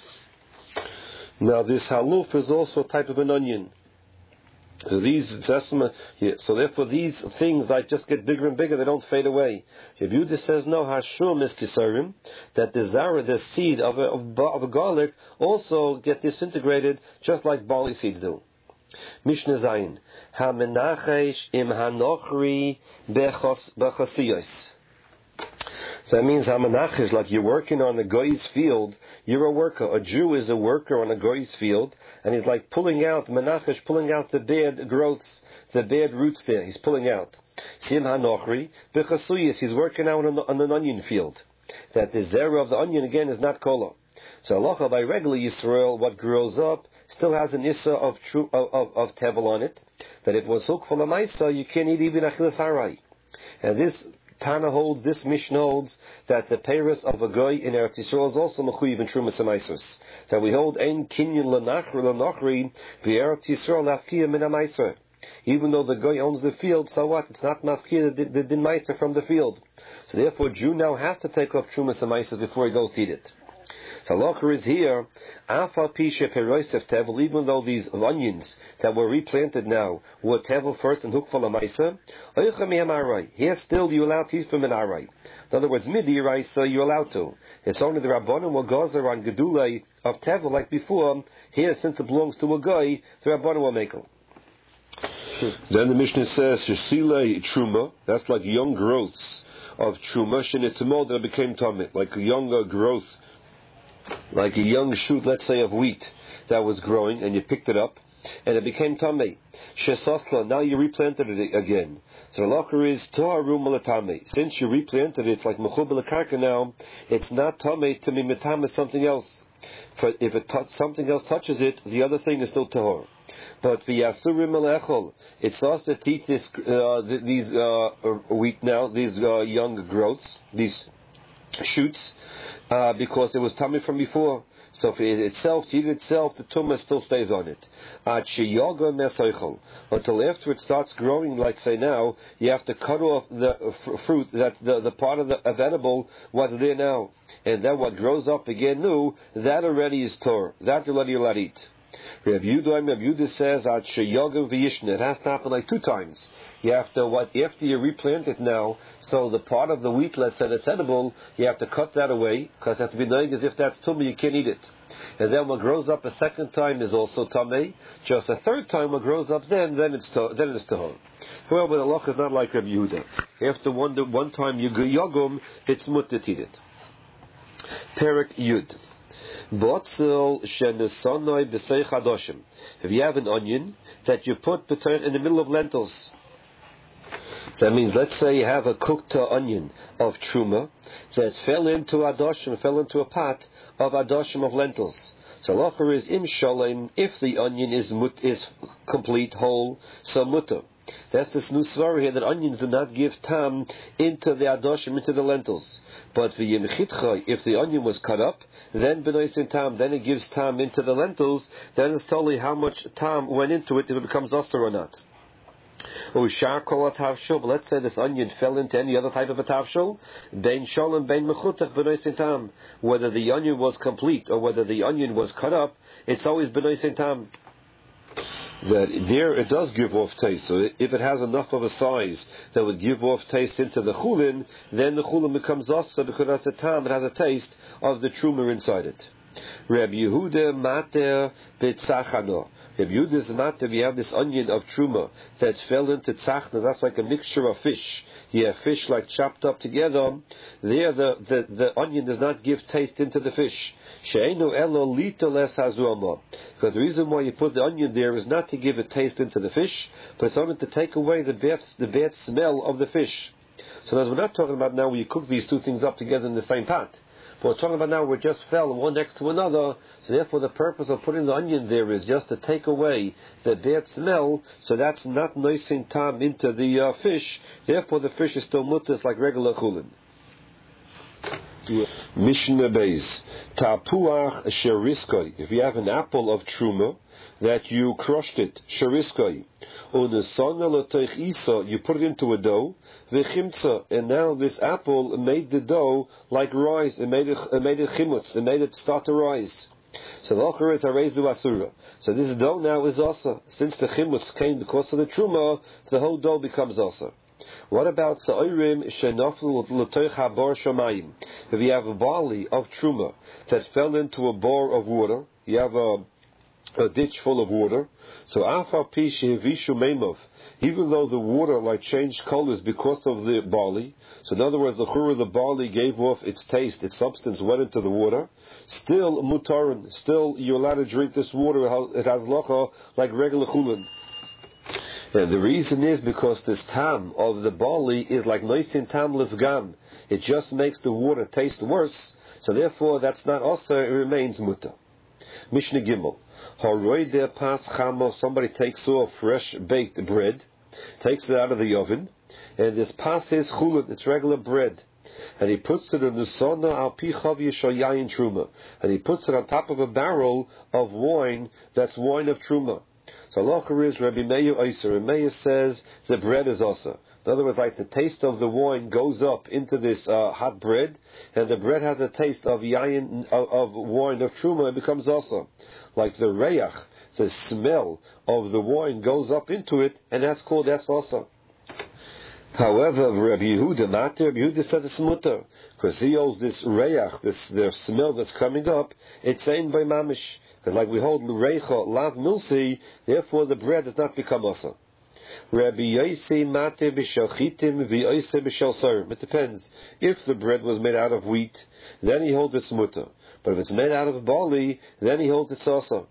Now, this haluf is also a type of an onion. So these, so therefore these things like just get bigger and bigger, they don't fade away. Yehuda says no, hashum is kisarim, that the zara, the seed of a, of, of a garlic, also get disintegrated just like barley seeds do. Mishnah Zayin, ha-menachesh im hanochri bechasiyos. So that means ha-menachesh, like you're working on a goy's field, you're a worker. A Jew is a worker on a goy's field, and he's like pulling out, menachesh, pulling out the bad growths, the bad roots there. He's pulling out. Sim hanochri bechasiyos, he's working out on, on an onion field. That the zera of the onion again is not kola. So halacha by regular Yisrael, what grows up still has an issa of true of, of, of tevel on it. That if it was hukfa lamaisa, you can't eat even achilas haray. And this Tana holds, this Mishnah holds, that the peiros of a goy in Eretz Yisrael is also mechuyev in trumas amaisos. That we hold ein kinyan lanachri lanachri v'Eretz Yisrael lafkia min amaiser. Even though the goy owns the field, so what? It's not mafkia the din meiser from the field. So therefore, Jew now has to take off trumas amaisos before he goes to eat it. So locher is here, afal pisha peroisef tevel, even though these onions that were replanted now were tevel first and hukfa lamaisa, oichem yem aray. Here still you're allowed to eat from an aray. In other words, midi aray, so you're allowed to. It's only the rabbanim will gozer on gedulei of tevel like before. Here, since it belongs to a guy, the rabbanim will make it. Then the Mishnah says, Shesile truma, that's like young growths of truma, shenitzimol that became tamid, like a younger growth, like a young shoot, let's say, of wheat that was growing, and you picked it up, and it became tamei. Shesosla, now you replanted it again. So the locher is toharu malatame. Since you replanted it, it's like mechub lekarka now. It's not tamei to be metame something else. For if it t- something else touches it, the other thing is still tahor. But v'yasurim melechol, it's also to eat this uh, th- these uh, wheat now, these uh, young growths, these shoots, uh, because it was tummy from before. So for it itself, to eat it itself, the tumah still stays on it. Until after it starts growing, like say now, you have to cut off the f- fruit, that the, the part of the of edible was there now. And then what grows up again new, that already is Torah. That already you're allowed to eat. Rabbi Yehuda says, it has to happen like two times. You have to, what, after you replant it now, so the part of the wheat, let's say that's edible, you have to cut that away, because it has to be knowing as if that's tummy, you can't eat it. And then what grows up a second time is also tummy. Just a third time what grows up then, then it's to, then it's tahor. However, the loch is not like Rabbi Yehuda. After one, one time you go yogum, it's mutter to eat it. Perek Yud. Botzel shenesonoi b'seich hadoshim. If you have an onion that you put in the middle of lentils, that means, let's say you have a cooked uh, onion of truma that fell into adoshim, fell into a pot of adoshim of lentils. So locher is im shalem, if the onion is mut, is complete, whole, so mutter. That's this new svar here, that onions do not give tam into the adoshim, into the lentils. But if the onion was cut up, then benoisin tam, then it gives tam into the lentils, then it's totally how much tam went into it, if it becomes osir or not. But let's say this onion fell into any other type of a tavshil, bein shalom bein mechutach benoisin tam. Whether the onion was complete or whether the onion was cut up, it's always benoisin tam. That there it does give off taste. So if it has enough of a size that would give off taste into the chulin, then the chulin becomes asa because it has a tam, it has a taste of the truma inside it. Reb Yehuda mater b'tzachano. Reb Yehuda's mater, we have this onion of truma that fell into tzachna. That's like a mixture of fish. You have fish like chopped up together. There, the, the, the onion does not give taste into the fish. She'enu elo lito les hazuama. Because the reason why you put the onion there is not to give a taste into the fish, but it's only to take away the bad, the bad smell of the fish. So as we're not talking about now where you cook these two things up together in the same pot. But we're talking about now where it just fell one next to another. So therefore the purpose of putting the onion there is just to take away the bad smell. So that's not nicing tam into the uh, fish. Therefore the fish is still mutas like regular chulin. Mishnah Beis Tapuach Sheriskoi. If you have an apple of truma that you crushed it, Sheriskoi, you put it into a dough, v'chimtza, and now this apple made the dough like rise, it made it, it made it chimutz, it made it start to rise. So the ochar is areizu asura. So this dough now is asa. Since the chimutz came because of the truma, the whole dough becomes asa. What about sa'orim shenaflu l'toich habar shamayim? If you have a barley of truma that fell into a bore of water, you have a, a ditch full of water. So afar pi shevishu meimov, even though the water like changed colors because of the barley. So in other words, the chur of the barley gave off its taste, its substance went into the water. Still mutarin, still you're allowed to drink this water. It has locha like regular chulin. And the reason is because this tam of the barley is like noisin tam lifgam. It just makes the water taste worse. So therefore, that's not also, it remains muta. Mishnah Gimel. Haroide pas chamo. Somebody takes off fresh baked bread, takes it out of the oven, and this pas is chulin. It's regular bread, and he puts it in the sona al pi chav yishayayin truma, and he puts it on top of a barrel of wine that's wine of truma. So locher is Rabbi Meir Oyser. Rabbi Meir says the bread is also. In other words, like the taste of the wine goes up into this uh, hot bread, and the bread has a taste of yayin of, of wine of truma. It becomes also like the reyach, the smell of the wine goes up into it, and that's called that's also. However, Rabbi Yehuda, Mater, Rabbi Yehuda said it's mutter because he owes this reyach, this the smell that's coming up. It's aimed by mamish. Because like we hold l'reicha lav milsi, therefore the bread does not become asa. Rabbi Yossi mate b'shalchitim v'yossi b'shalsarim. It depends. If the bread was made out of wheat, then he holds its mutter. But if it's made out of barley, then he holds its asa.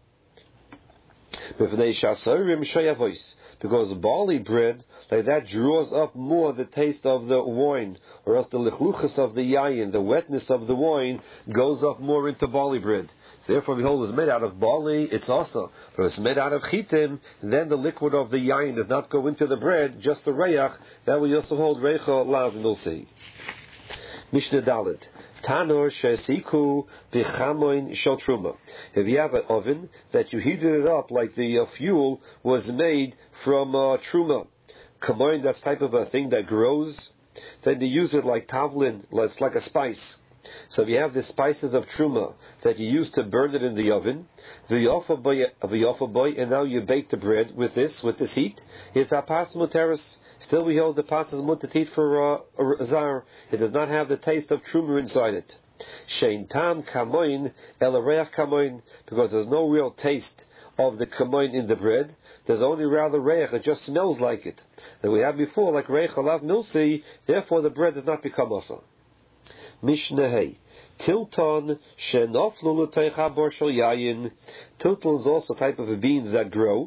Because barley bread, like that, draws up more the taste of the wine, or else the lichluchas of the yayin, the wetness of the wine, goes up more into barley bread. So therefore, behold, it's made out of barley, it's also. But if it's made out of chitim, then the liquid of the yayin does not go into the bread, just the reyach. That we also hold reicha lav milsi. Mishnah Dalet. Tanor shesiku b'chamoin shel truma. If you have an oven that you heated it up like the uh, fuel was made from uh, truma, kamoin, that's type of a thing that grows, then you use it like tavlin, it's like a spice. So if you have the spices of truma that you use to burn it in the oven, v'yofa boy, and now you bake the bread with this, with this heat, it's apas muteris. Still we hold the pas is mutatit for uh, zar. It does not have the taste of truma inside it. Shein tam kamoin elareach kamoin, because there's no real taste of the kamoin in the bread. There's only rather reich. It just smells like it. That we had before, like reich alav milsi. Therefore, the bread does not become asa. Mishnah Hey. Tilton shenoflu l'teicha bor shel yayin. Tilton is also a type of beans that grow.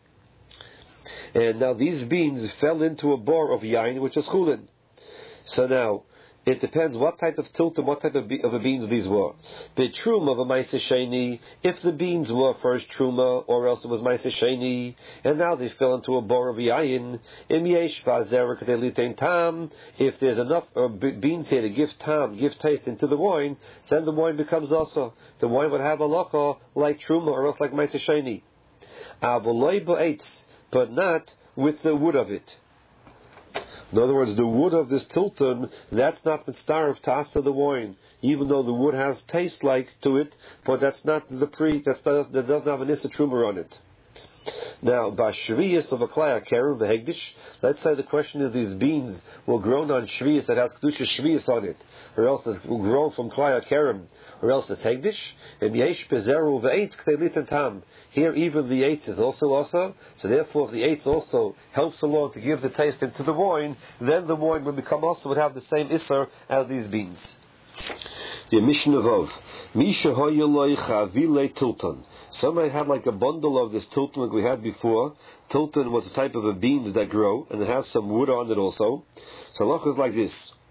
And now these beans fell into a bor of yayin, which is chulin. So now, it depends what type of tilton, what type of, be- of a beans these were. The truma of a maisa sheni, if the beans were first truma, or else it was maisa sheni, and now they fell into a bor of yayin, im yesh v'azer k'dei litain tam, if there's enough uh, be- beans here to give tam, give taste into the wine, then the wine becomes also, the wine would have halacha like truma, or else like maisa sheni. Avoloi ba'etz, but not with the wood of it. In other words, the wood of this tilton, that's not mitzvah of tasa the wine, even though the wood has taste like to it, but that's not the pre, that's not, that doesn't have an issa truma on it. Now, bashviyas of a klaya kerem, the hegdish, let's say the question is these beans were grown on shviyas that has kedusha shviyas on it, or else it's grown from klaya kerem, or else it's hegdish, and yesh bezeru ve'etz k'tei tam. Here even the eitz is also also, so therefore if the eitz also helps along to give the taste into the wine, then the wine would become also, would have the same isser as these beans. The Mishnah of Misha hoyeloi chavile tilton. Somebody had like a bundle of this tilton like we had before. Tilton was a type of a beans that grow, and it has some wood on it also. So halacha is like this.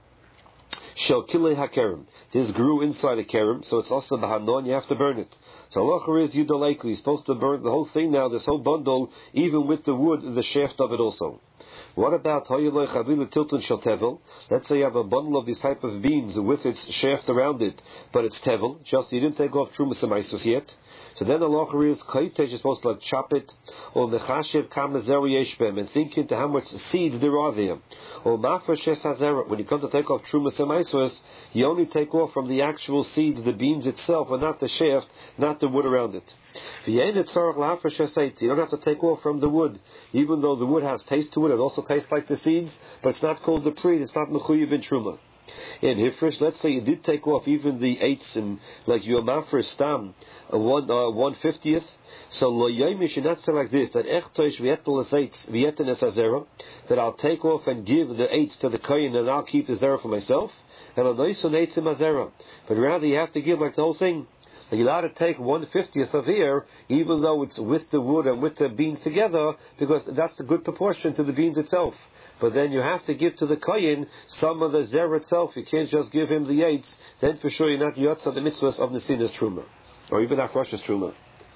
Shel kilei hakerem. This grew inside a kerem, so it's also b'hanon, you have to burn it. So halacha is yudaleku. You're supposed to burn the whole thing now, this whole bundle, even with the wood, the shaft of it also. What about hoyeloi chavile tilton shel tevel? Let's say you have a bundle of these type of beans with its shaft around it, but it's tevel, just you didn't take off trumas and yet. So then the halacha is kaitesh is supposed to like chop it, or mechashev kamazer yeshbem, and think into how much seeds there are there. Or mafresh hazera, when you come to take off trumas and you only take off from the actual seeds, the beans itself, and not the shaft, not the wood around it. You don't have to take off from the wood, even though the wood has taste to it. It also tastes like the seeds, but it's not called the pre. It's not mechuyev in truma. In Hifresh, let's say you did take off even the eights and like your mafresh stam, a one uh, one fiftieth. So lo yomish, should not say like this that echtoish v'etel eights v'etenes azera, that I'll take off and give the eights to the kohen and I'll keep the zera for myself. And aloison eitzim azera, but rather you have to give like the whole thing. You're allowed to take one fiftieth of here, even though it's with the wood and with the beans together, because that's the good proportion to the beans itself. But then you have to give to the kohen some of the zer itself. You can't just give him the eights. Then for sure you're not yotza the mitzvahs of Nesinas Truma, or even Afrosh's Truma.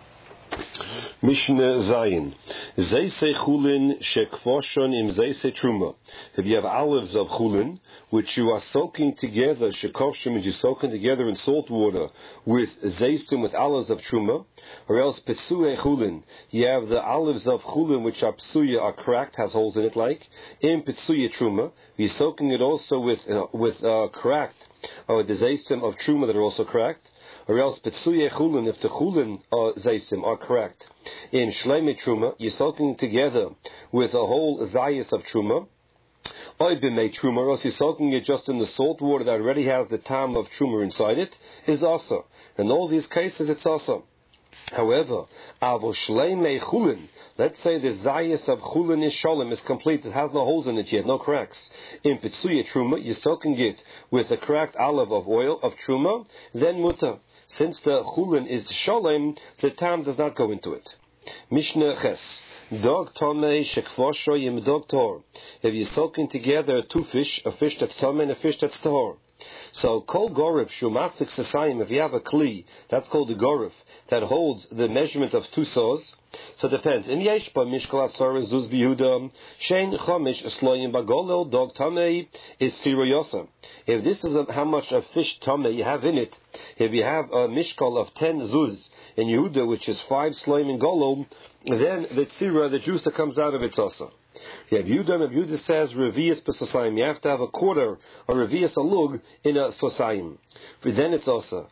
Mishnah Zayin. Zeise chulin shekvoshon im zeise truma. If you have olives of chulin, which you are soaking together, shekoshim, which you soaking together in salt water with zeisim, with olives of truma, or else petsue chulin. You have the olives of chulin which are psuya, are cracked, has holes in it, like in petsue truma. You're soaking it also with uh, with uh, cracked, or the zeisim of truma that are also cracked. Or else petsuye chulin, if the chulin or zaysim are correct. In shleime truma, you're soaking together with a whole zayis of truma. Oy b'mei truma, or else you're soaking it just in the salt water that already has the tam of truma inside it, is also. In all these cases, it's also. However, avo shleime chulin, let's say the zayis of chulin is shalom, is complete, it has no holes in it yet, no cracks. In petsuye truma, you're soaking it with a cracked olive of oil of truma, then muta. Since the chulin is shalom, the tam does not go into it. Mishnah Ches. Dog tomei shekvosho yim dog tor. If you're soaking together two fish, a fish that's tomei and a fish that's tahor. So kol gorif shumasik sasayim. If you have a kli, that's called the gorif, that holds the measurement of two saws. So it depends. In yeshba mishkal asar zuz biyuda shein chomish esloyim bagolel dog tamei is siroyosa. If this is a, how much of fish tamei you have in it, if you have a mishkal of ten zuz in Yehuda, which is five sloim in golol, then the tzira, the juice that comes out of it's also. You have Yudam, if Yudah says revius pesosayim, you have to have a quarter or revius alug in a sosayim. Then it's also.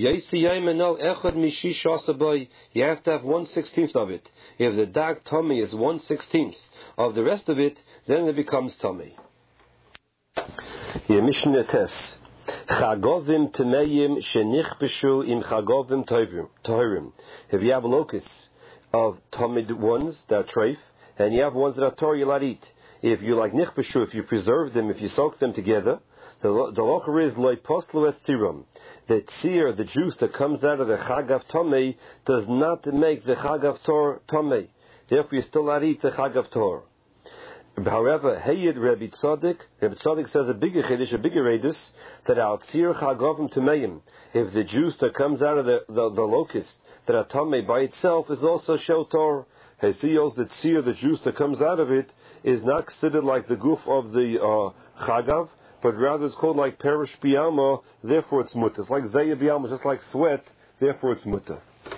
You have to have one sixteenth of it. If the dag tummy is one sixteenth of the rest of it, then it becomes tummy. Mishnah Tes. Chagovim temeyim shenichbeshu im chagovim tohirim. If you have locusts of tumid ones that are treif, and you have ones that are tor, you'll not eat. If you like nichbeshu, if you preserve them, if you soak them together, The the locher is loy poslu es tziram. The tzir, the juice that comes out of the chagav tomei, does not make the chagav tor tomei. Therefore, you still not eat the chagav tor. However, Hayid Rabbi Tzaddik, Rabbi Tzaddik says a bigger chiddush, a bigger redus, that al tzir chagavim tameim, if the juice that comes out of the, the, the locust, that are tamei by itself, is also shel tor. Hesiyos, the tzir, the juice that comes out of it, is not considered like the goof of the uh, chagav, but rather it's called like perish biyama, therefore it's mutter. It's like zayah biyama, just like sweat, therefore it's mutter.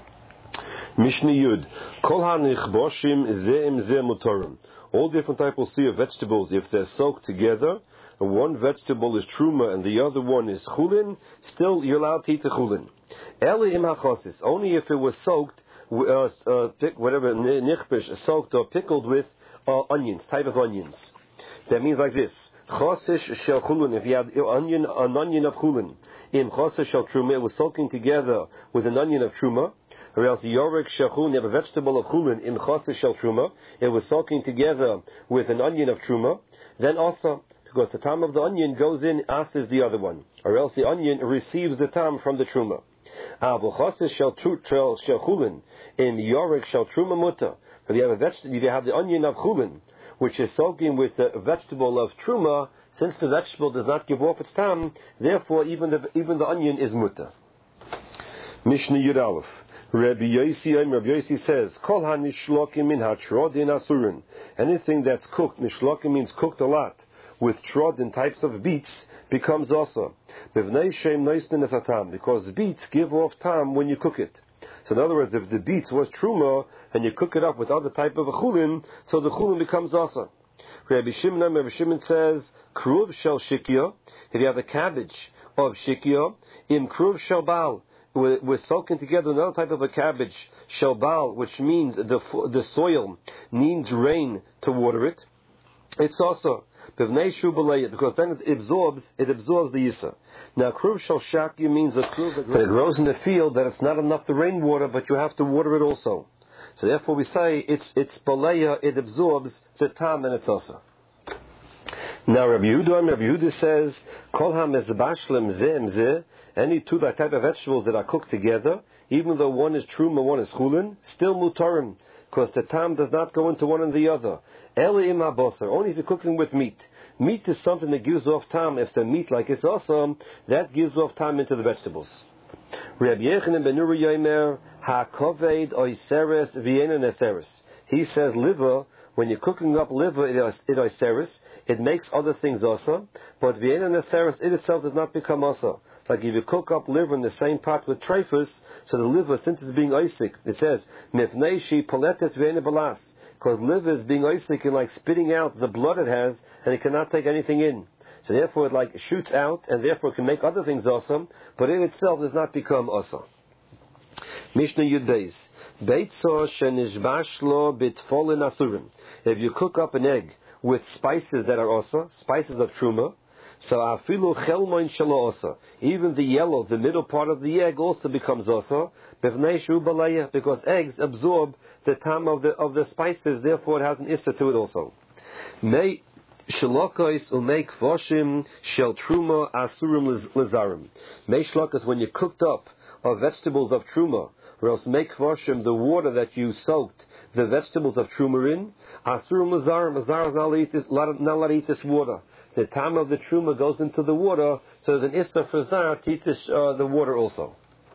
Mishnah Yud, kol hanichboshim ze'im ze mutorim. All different types of sea of vegetables, if they're soaked together, and one vegetable is truma and the other one is chulin, still you're allowed to eat the chulin. Eli im hachosis, only if it was soaked, uh, uh, whatever, nichbish, soaked or pickled with uh, onions, type of onions. That means like this. Chosish shel chulin, if you had onion, an onion of chulin, in chosish shel truma, it was soaking together with an onion of truma, or else yorek shachun, you have a vegetable of chulin in chosish shel truma, it was soaking together with an onion of truma, then also, because the tam of the onion goes in, as is the other one, or else the onion receives the tam from the truma. Abu chosish shel chulin in yorek shel truma muta. If you have a vegetable, if you have the onion of chulin, which is soaking with the vegetable of truma, since the vegetable does not give off its tam, therefore even the even the onion is muta. Mishnah Yud Aleph. Rabbi Yossi, Rabbi Yossi says, Kol ha-nishlokim min ha-trodin asurin. Anything that's cooked, nishlokim means cooked a lot, with trodin types of beets, becomes also. Bivnei shem noisnin esatam, because beets give off tam when you cook it. So in other words, if the beets was truma, and you cook it up with other type of a chulin, so the chulin becomes also. Rabbi Shimon, Rabbi Shimon says, Kruv shel shikya, if you have a cabbage of shikya, im kruv shel bal, we're soaking together another type of a cabbage, shelbal, which means the the soil needs rain to water it. It's also because then it absorbs it absorbs the yisa. Now, kruv shel shakya means a kruv that grows in the field that it's not enough to rainwater, but you have to water it also. So therefore, we say it's it's baleya, it absorbs the tam and it's also. Now, Rabbi Yehuda, Rabbi Yehuda says, Kol ha-mezbashlim zeh zeh, any two type of vegetables that are cooked together, even though one is truma, one is chulin, still mutarim, because the tam does not go into one and the other. Eli im ha-basar, only if you're cooking with meat. Meat is something that gives off tam. If the meat, like it's awesome, that gives off tam into the vegetables. Rabbi Yechanan ben Nuri Yomer, ha-koved oiseres v'yena neseres. He says liver, when you're cooking up liver, it oiseres, it makes other things also, but v'yena neseres, it itself does not become also. Like if you cook up liver in the same pot with treifus, so the liver, since it's being oisik, it says, mifnei shi poletes v'yena balas, because liver is being oisik and like spitting out the blood it has, and it cannot take anything in. So therefore it like shoots out, and therefore it can make other things awesome, but it itself does not become awesome. Mishnah Yud Beis. Beitzah shenishbash lo bitfolin asurim. If you cook up an egg with spices that are awesome, spices of truma, so afilu chelmoin shelo osa. Even the yellow, the middle part of the egg also becomes osa. Bevnei shu balaya, because eggs absorb the tam of the of the spices, therefore it has an issa to it also. May shalokos umei kvoshim shel truma asurim lezarim. May shalokos, when you cooked up of vegetables of truma, or else make kvoshim, the water that you soaked the vegetables of truma in, asurim lezarim. Lezarim is not allowed to eat this, not allowed to eat this water. The time of the truma goes into the water, so there's an issa for zar to eat this, uh, the water also.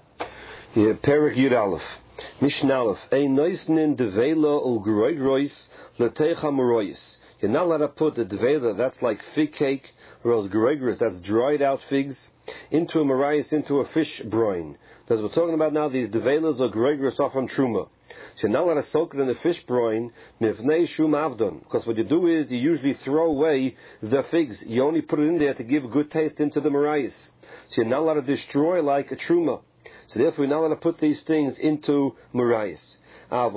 Yeah, Perik Yud Aleph. Mishnah Aleph. Ein noisnin devela ul groidrois letecha morois. You're not allowed to put the devela, that's like fig cake, or else groidrois, that's dried out figs, into a morois, into a fish broin. As we're talking about now, these develas or groidrois are from truma. So now let us soak it in the fish broin, mivnei shum avdon. Because what you do is you usually throw away the figs. You only put it in there to give good taste into the marais. So you're not allowed to destroy like a truma. So therefore you're not allowed to put these things into marais. But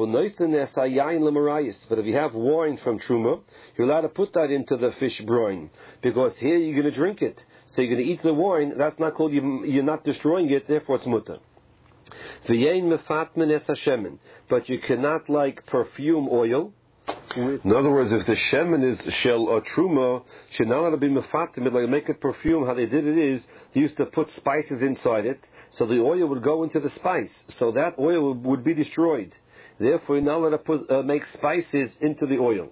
if you have wine from truma, you're allowed to put that into the fish broin. Because here you're going to drink it. So you're going to eat the wine. That's not called, you're not destroying it, therefore it's mutter. But you cannot like perfume oil, In other words, if the shemen is shel or truma, should not be mefatim, like make it perfume. How they did it is they used to put spices inside it, so the oil would go into the spice, so that oil would be destroyed. Therefore, you're not allowed to put, uh, make spices into the oil.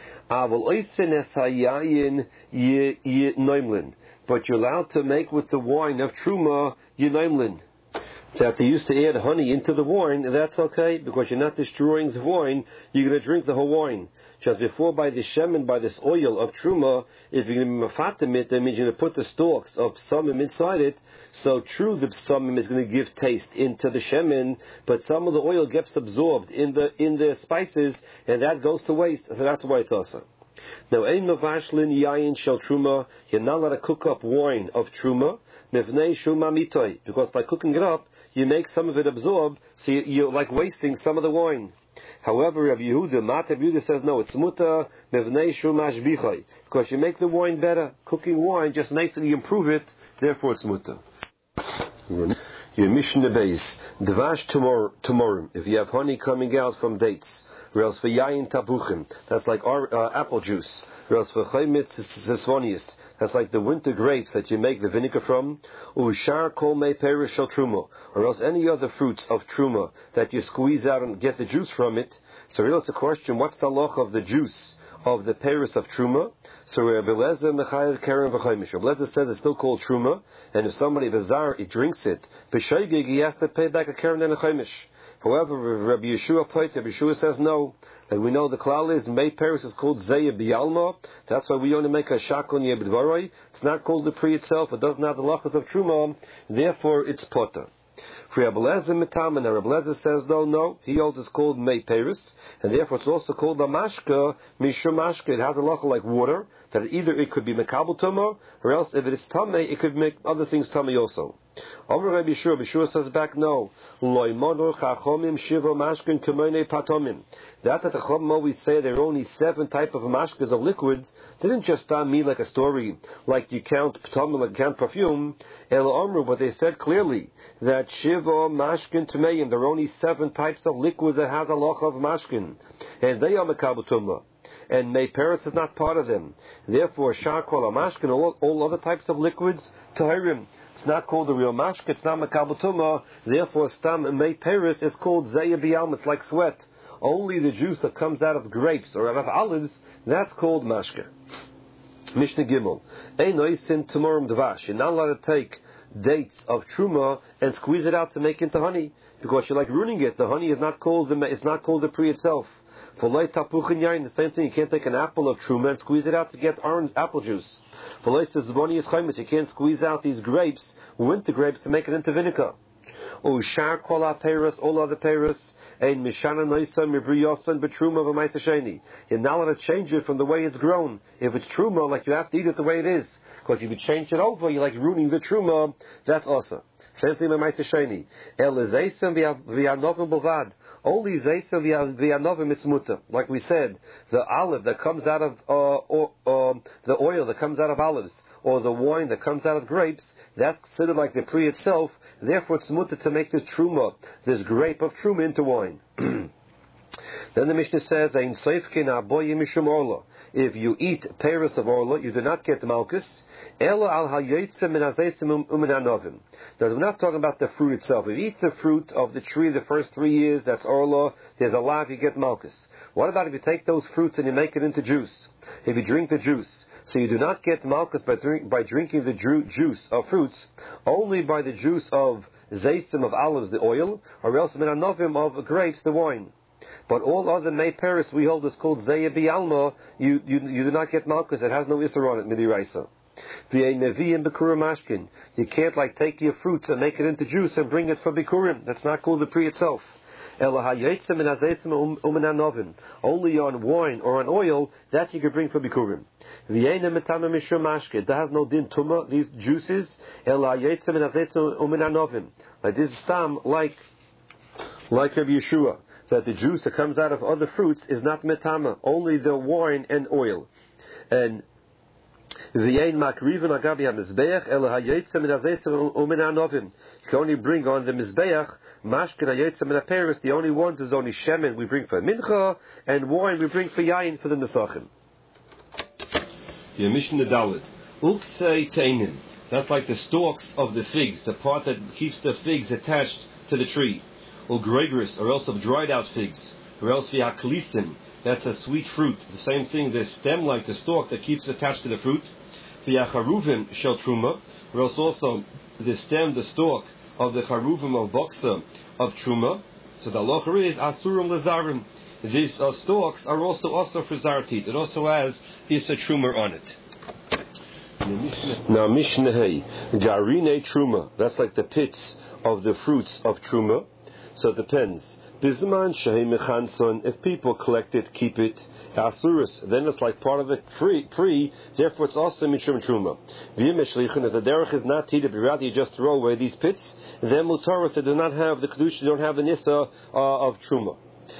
But you're allowed to make with the wine of truma yinaimlin. That they used to add honey into the wine, that's okay, because you're not destroying the wine, you're going to drink the whole wine. Just before by the shemen, by this oil of truma, if you're going to mafatim it, that means you're going to put the stalks of psamim inside it, so true the psamim is going to give taste into the shemen, but some of the oil gets absorbed in the in the spices, and that goes to waste, so that's why it's awesome. Now, ein mavashlin yayin shel truma, you're not allowed to cook up wine of truma, mevnei shuma mitoy, because by cooking it up, you make some of it absorb, so you, you're like wasting some of the wine. However, Rabbi Yehuda, Mat Rabbi Yehuda says no, it's muta mevnei shumash bichai, because you make the wine better. Cooking wine just makes it, you improve it, therefore it's muta. Your Mishnah base, dvash tomorrow, if you have honey coming out from dates, or else for yayin tabuchim, that's like our, uh, apple juice, or else for chaymitz sesvonius, that's like the winter grapes that you make the vinegar from, ushar kol mei perish shel truma, or else any other fruits of truma that you squeeze out and get the juice from it. So really it's a question, what's the loch of the juice of the peris of truma? So Rabbi Lezer mechayev keren v'chaymish. Rabbi Lezer says it's still called truma, and if somebody v'zar he drinks it, b'shaygig he has to pay back a keren and a chaymish. However, Rabbi Yeshua points, Rabbi Yeshua says no. And we know the klal is, May Paris is called Zeya B'Yalma. That's why we only make a Shakon Yebedvaroi. It's not called the Pri itself. It doesn't have the lachas of Truma. Therefore, it's Potter. For Rabbi Lezer Mitam, and Rabbi Lezer says no, no. He holds it's called May Paris. And therefore, it's also called the Mashka, Mishum Mashka. It has a lacha like water. That either it could be Mekabel Tuma, or else if it is Tameh, it could make other things Tameh also. Over Rabbi Yeshua, Rabbi Yeshua says back, no. That that the Chacham always say there are only seven type of mashkas of liquids didn't just uh, mean like a story, like you count ptamim, like you count perfume. El Amru, but they said clearly that Shiva mashkin Tameim, there are only seven types of liquids that has a loch of mashkin, and they are Mekabel Tumah. And May Paris is not part of them. Therefore, Shar Kol HaMashkin, all, all other types of liquids, Tahirim. It's not called the real mashka, it's not Mekabel Tumah. Therefore, Stam May Paris is called Zeya B'Yalma, it's like sweat. Only the juice that comes out of grapes or out of olives, that's called mashka. Mishnah Gimel. Ein oisin tumorim dvash. You're not allowed to take dates of truma and squeeze it out to make into honey, because you're like ruining it. The honey is not called the, it's not called the pri itself. For light tapuchin yain, the same thing. You can't take an apple of truma and squeeze it out to get orange apple juice. For light zvoni is chaymis, you can't squeeze out these grapes, winter grapes, to make it into vinegar. Oh, shar kol ha-peiros, all other peiros. You're not allowed to change it from the way it's grown. If it's truma, like you have to eat it the way it is. Because if you change it over, you're like ruining the truma. That's awesome. Same thing with Ma'aseh Sheni. Only zeisem v'yanovim it's muta. Like we said, the olive that comes out of uh, or, uh, the oil that comes out of olives, or the wine that comes out of grapes, that's considered like the pri itself. Therefore, it's muta to make this truma, this grape of truma, into wine. Then the Mishnah says, if you eat peris of orla, you do not get malchus. Now, we're not talking about the fruit itself. If you eat the fruit of the tree the first three years, that's orla, there's a lav, you get malchus. What about if you take those fruits and you make it into juice? If you drink the juice, so you do not get malchus by, drink, by drinking the ju- juice of fruits, only by the juice of zaysim, of olives, the oil, or else minanovim, of grapes, the wine. But all other May Paris we hold is called Zeya B'Yalma, you, you you do not get malchus, it has no isser on it, midiraisa. You can't like take your fruits and make it into juice and bring it for Bikurim. That's not called the pri itself. Only on wine or on oil, that you can bring for Bikurim. That has no din tuma, these juices. Like this stam, like like Rabbi Yeshua, that the juice that comes out of other fruits is not metama, only the wine and oil. And V'yein makriven agabi hamizbeach ela hayetza min hazeser umin hanovim. You can only bring on the mizbeach mashkin hayetza min haperes. The only ones is only shemen we bring for mincha and wine we bring for yain for the nesachim. Yeah, Mishnah Dalet. Uksei teinin. That's like the stalks of the figs, the part that keeps the figs attached to the tree. Or gregorus, or else of dried out figs. Or else v'haklisim. That's a sweet fruit. The same thing, the stem like the stalk that keeps attached to the fruit. V'yacharuvim shel truma. Or else also the stem, the stalk of the charuvim of boksa of truma. So the halacha is asurim lezarim. These uh, stalks are also also for zartit. It also has isa truma on it. Now Mishnah Hey, Garine Truma, that's like the pits of the fruits of Truma. So it depends. Bizman Shehei Mechanson, if people collect it, keep it, Asuris, then it's like part of the free, free therefore it's also Mishum Truma. V'yimeshlichun, if the derech is not teed, rather you just throw away these pits, then Mutaris, they do not have the Kedusha, they don't have the Nissa uh, of Truma.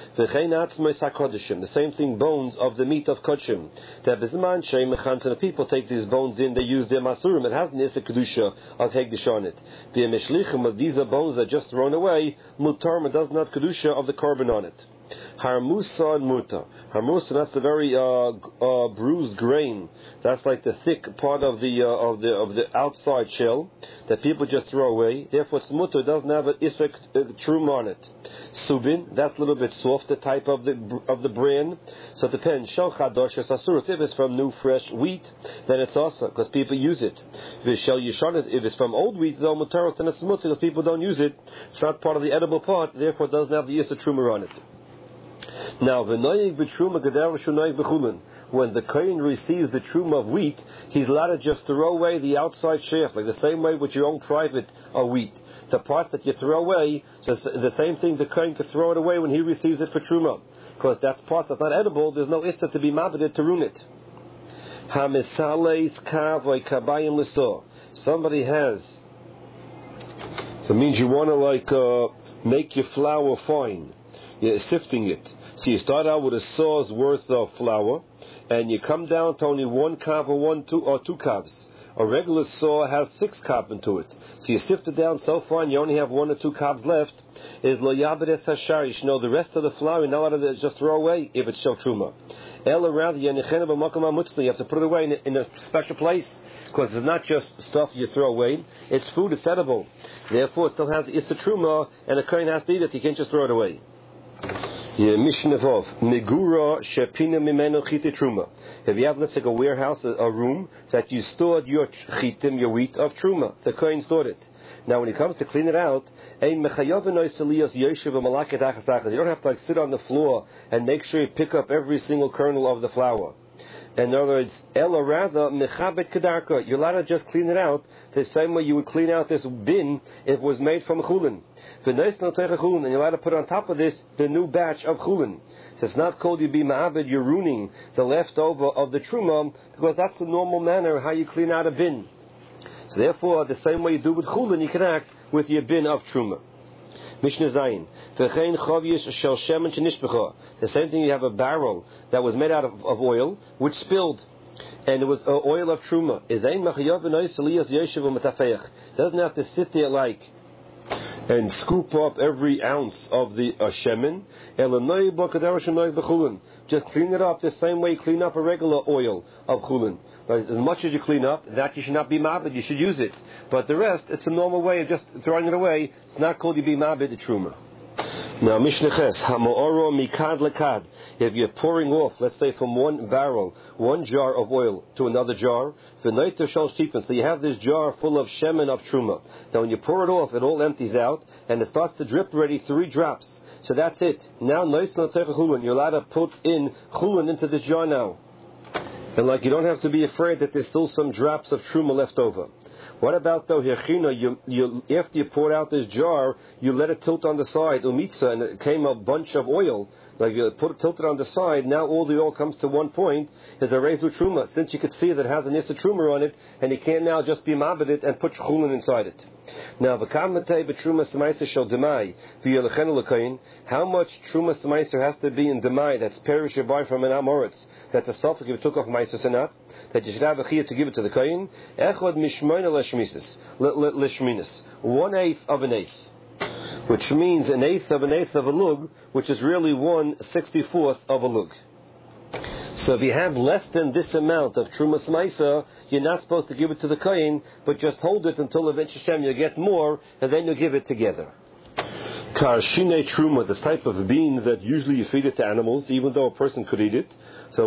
The same thing, bones of the meat of Kodshim. The people take these bones in, they use their masurim. It has nisa kedusha of hegdish on it. But these are bones that are just thrown away. Mutar, it does not kedusha of the carbon on it. Harmusa and muta. Harmusa, that's the very uh, uh, bruised grain. That's like the thick part of the uh, of the of the outside shell that people just throw away. Therefore, it's muta. It doesn't have an isak uh, trum on it. Subin, that's a little bit soft, the type of the of the bran. So it depends. Shel chadosh asuros. If it's from new fresh wheat, then it's also because people use it. V'shel yishanis, if it's from old wheat, though mutaros, then it's muta because people don't use it. It's not part of the edible part. Therefore, it doesn't have the isak truma on it. Now, v'noyig b'truma gadol shunayig b'chulin. When the kohen receives the truma of wheat, he's allowed to just throw away the outside shaft, like the same way with your own private uh, wheat. The parts that you throw away, so the same thing the kohen could throw it away when he receives it for truma, because that's parts that's not edible. There's no issa to be mabeded to ruin it. Hamisales kavoy kabayim l'so. Somebody has. So it means you want to like uh, make your flour fine. You're sifting it. So you start out with a saw's worth of flour, and you come down to only one kav or one two or two kavs. A regular saw has six kav into it. So you sift it down so far, and you only have one or two kavs left. Is lo yabedes hasharish. You know the rest of the flour you're not allowed to just throw away if it's shel truma. Ela rather yenichena b'makom hamutzli. You have to put it away in a, in a special place, because it's not just stuff you throw away. It's food. It's edible. Therefore, it still has the issa truma, and the kohen has to eat it. You can't just throw it away. Yeah, Mishnah Vov. Negura shepina mimeno chite truma. If you have, let's say, a warehouse, a, a room that you stored your chitim, your wheat of truma, the kohen stored it. Now, when it comes to clean it out, you don't have to like sit on the floor and make sure you pick up every single kernel of the flour. In other words, ela rather mechabet kedarka. You're allowed to just clean it out the same way you would clean out this bin if it was made from chulin. And you're allowed to put on top of this the new batch of chulin. So it's not called you be ma'abed, you're ruining the leftover of the truma, because that's the normal manner how you clean out a bin. So therefore, the same way you do with chulin, you can act with your bin of truma. Mishnah Zayin. The same thing, you have a barrel that was made out of, of oil, which spilled, and it was uh, oil of truma. It doesn't have to sit there like and scoop up every ounce of the uh, shemen. Just clean it up the same way you clean up a regular oil of chulin. As much as you clean up, that you should not be mabed, you should use it. But the rest, it's a normal way of just throwing it away. It's not called you be mabed the truma. Now, Mishnah Ches, hamooro mikad lekad. If you're pouring off, let's say from one barrel, one jar of oil to another jar, so you have this jar full of shemen of truma. Now, when you pour it off, it all empties out, and it starts to drip already three drops. So that's it. Now, you're allowed to put in chulin into this jar now. And like, you don't have to be afraid that there's still some drops of truma left over. What about though hirchina? You, you after you poured out this jar, you let it tilt on the side umitza, and it came a bunch of oil. Like you put it tilted on the side. Now all the oil comes to one point. Is a rezu truma. Since you could see that it has an issa truma on it, and you can't now just be mabed it and put chulin inside it. Now, v'kamatei b'trumas d'maiser shel demai v'yelechenu l'koyin. How much trumas d'maiser has to be in demai? That's perish your buy from an amoritz. That's a suffix if you took off maiser senat. That you should have a chiyah to give it to the koyin. Echad mishmoina l'shmisis l'shminis. One eighth of an eighth, which means an eighth of an eighth of a lug, which is really one sixty-fourth of a lug. So if you have less than this amount of Trumas Maisa, you're not supposed to give it to the Kohen, but just hold it until eventually you get more, and then you give it together. Karshine Truma, this type of bean that usually you feed it to animals, even though a person could eat it. So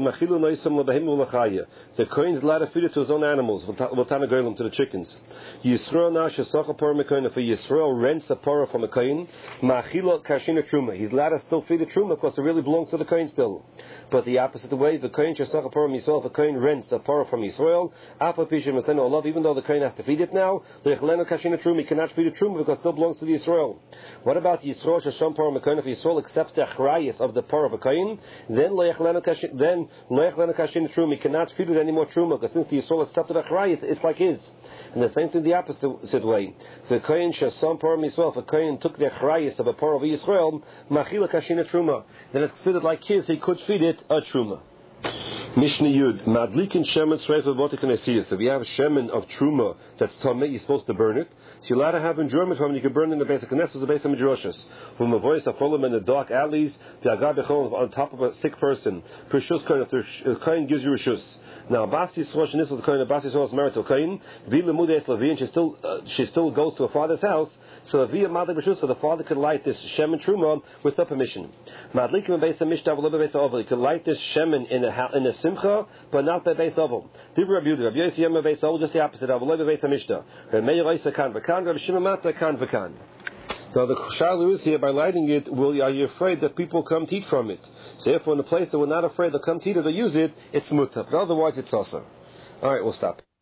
the Kohen's allowed to feed it to his own animals, to the chickens. Yisrael for Yisrael rents a parah from a Kohen. He's allowed to still feed the Truma because it really belongs to the Kohen still. But the opposite way, the Kohen shesach parah Yisrael, if a Kohen rents a parah from Yisrael, even though the Kohen has to feed it now, he cannot feed the Truma because it still belongs to the Yisrael. What about Yisrael shesham parah mekohen? If Yisrael accepts the achrayus of the parah of a Kohen, then then kashin truma, he cannot feed it any more truma, because since the Yisrael accepted achrayus, it's like his. And the same thing the opposite way. The Kohen shesham parah Yisrael, if a Kohen took the achrayus of a parah of Yisrael, machila kashin truma, then it's considered like his. He could feed it a truma. Mishnah Yud, Madlikin Shemen Sreifa Botikanesias. If you have Shemen of Truma that's Tomei, you're supposed to burn it. So you're allowed to have enjoyment from it. You can burn it in the base of Knesset, the base of Midrashas. From a voice of Cholim in the dark alleys, the Agab Bechol on top of a sick person. Pershus Kohen, if the Kohen gives you a shus. Now, Basi Yisroel Shenis was the Kohen, Basi Yisroel is married to a Kohen. Vila Mudes Levi, and she still, uh, she still goes to her father's house. So via Madlik B'Shus, so the father could light this Shemen Truma with her permission. Madlikim in Beis HaMishta, V'lo Beis HaOvel. He could light this Shemen in a, in a Simcha, but not by Beis HaOvel. Divrei Rabbi Yehuda, Rabbi Yossi Yom Beis HaOvel, just the opposite. V'lo Beis HaMishta. Rabbi Meir Oisa Kan V'Kan, Rabbi Shimon Mata Kan V'Kan. So the shalu is here, by lighting it, will, are you afraid that people come to eat from it? So if we're in a place that we're not afraid they'll come to eat it or use it, it's mutter. But otherwise it's also. Alright, we'll stop.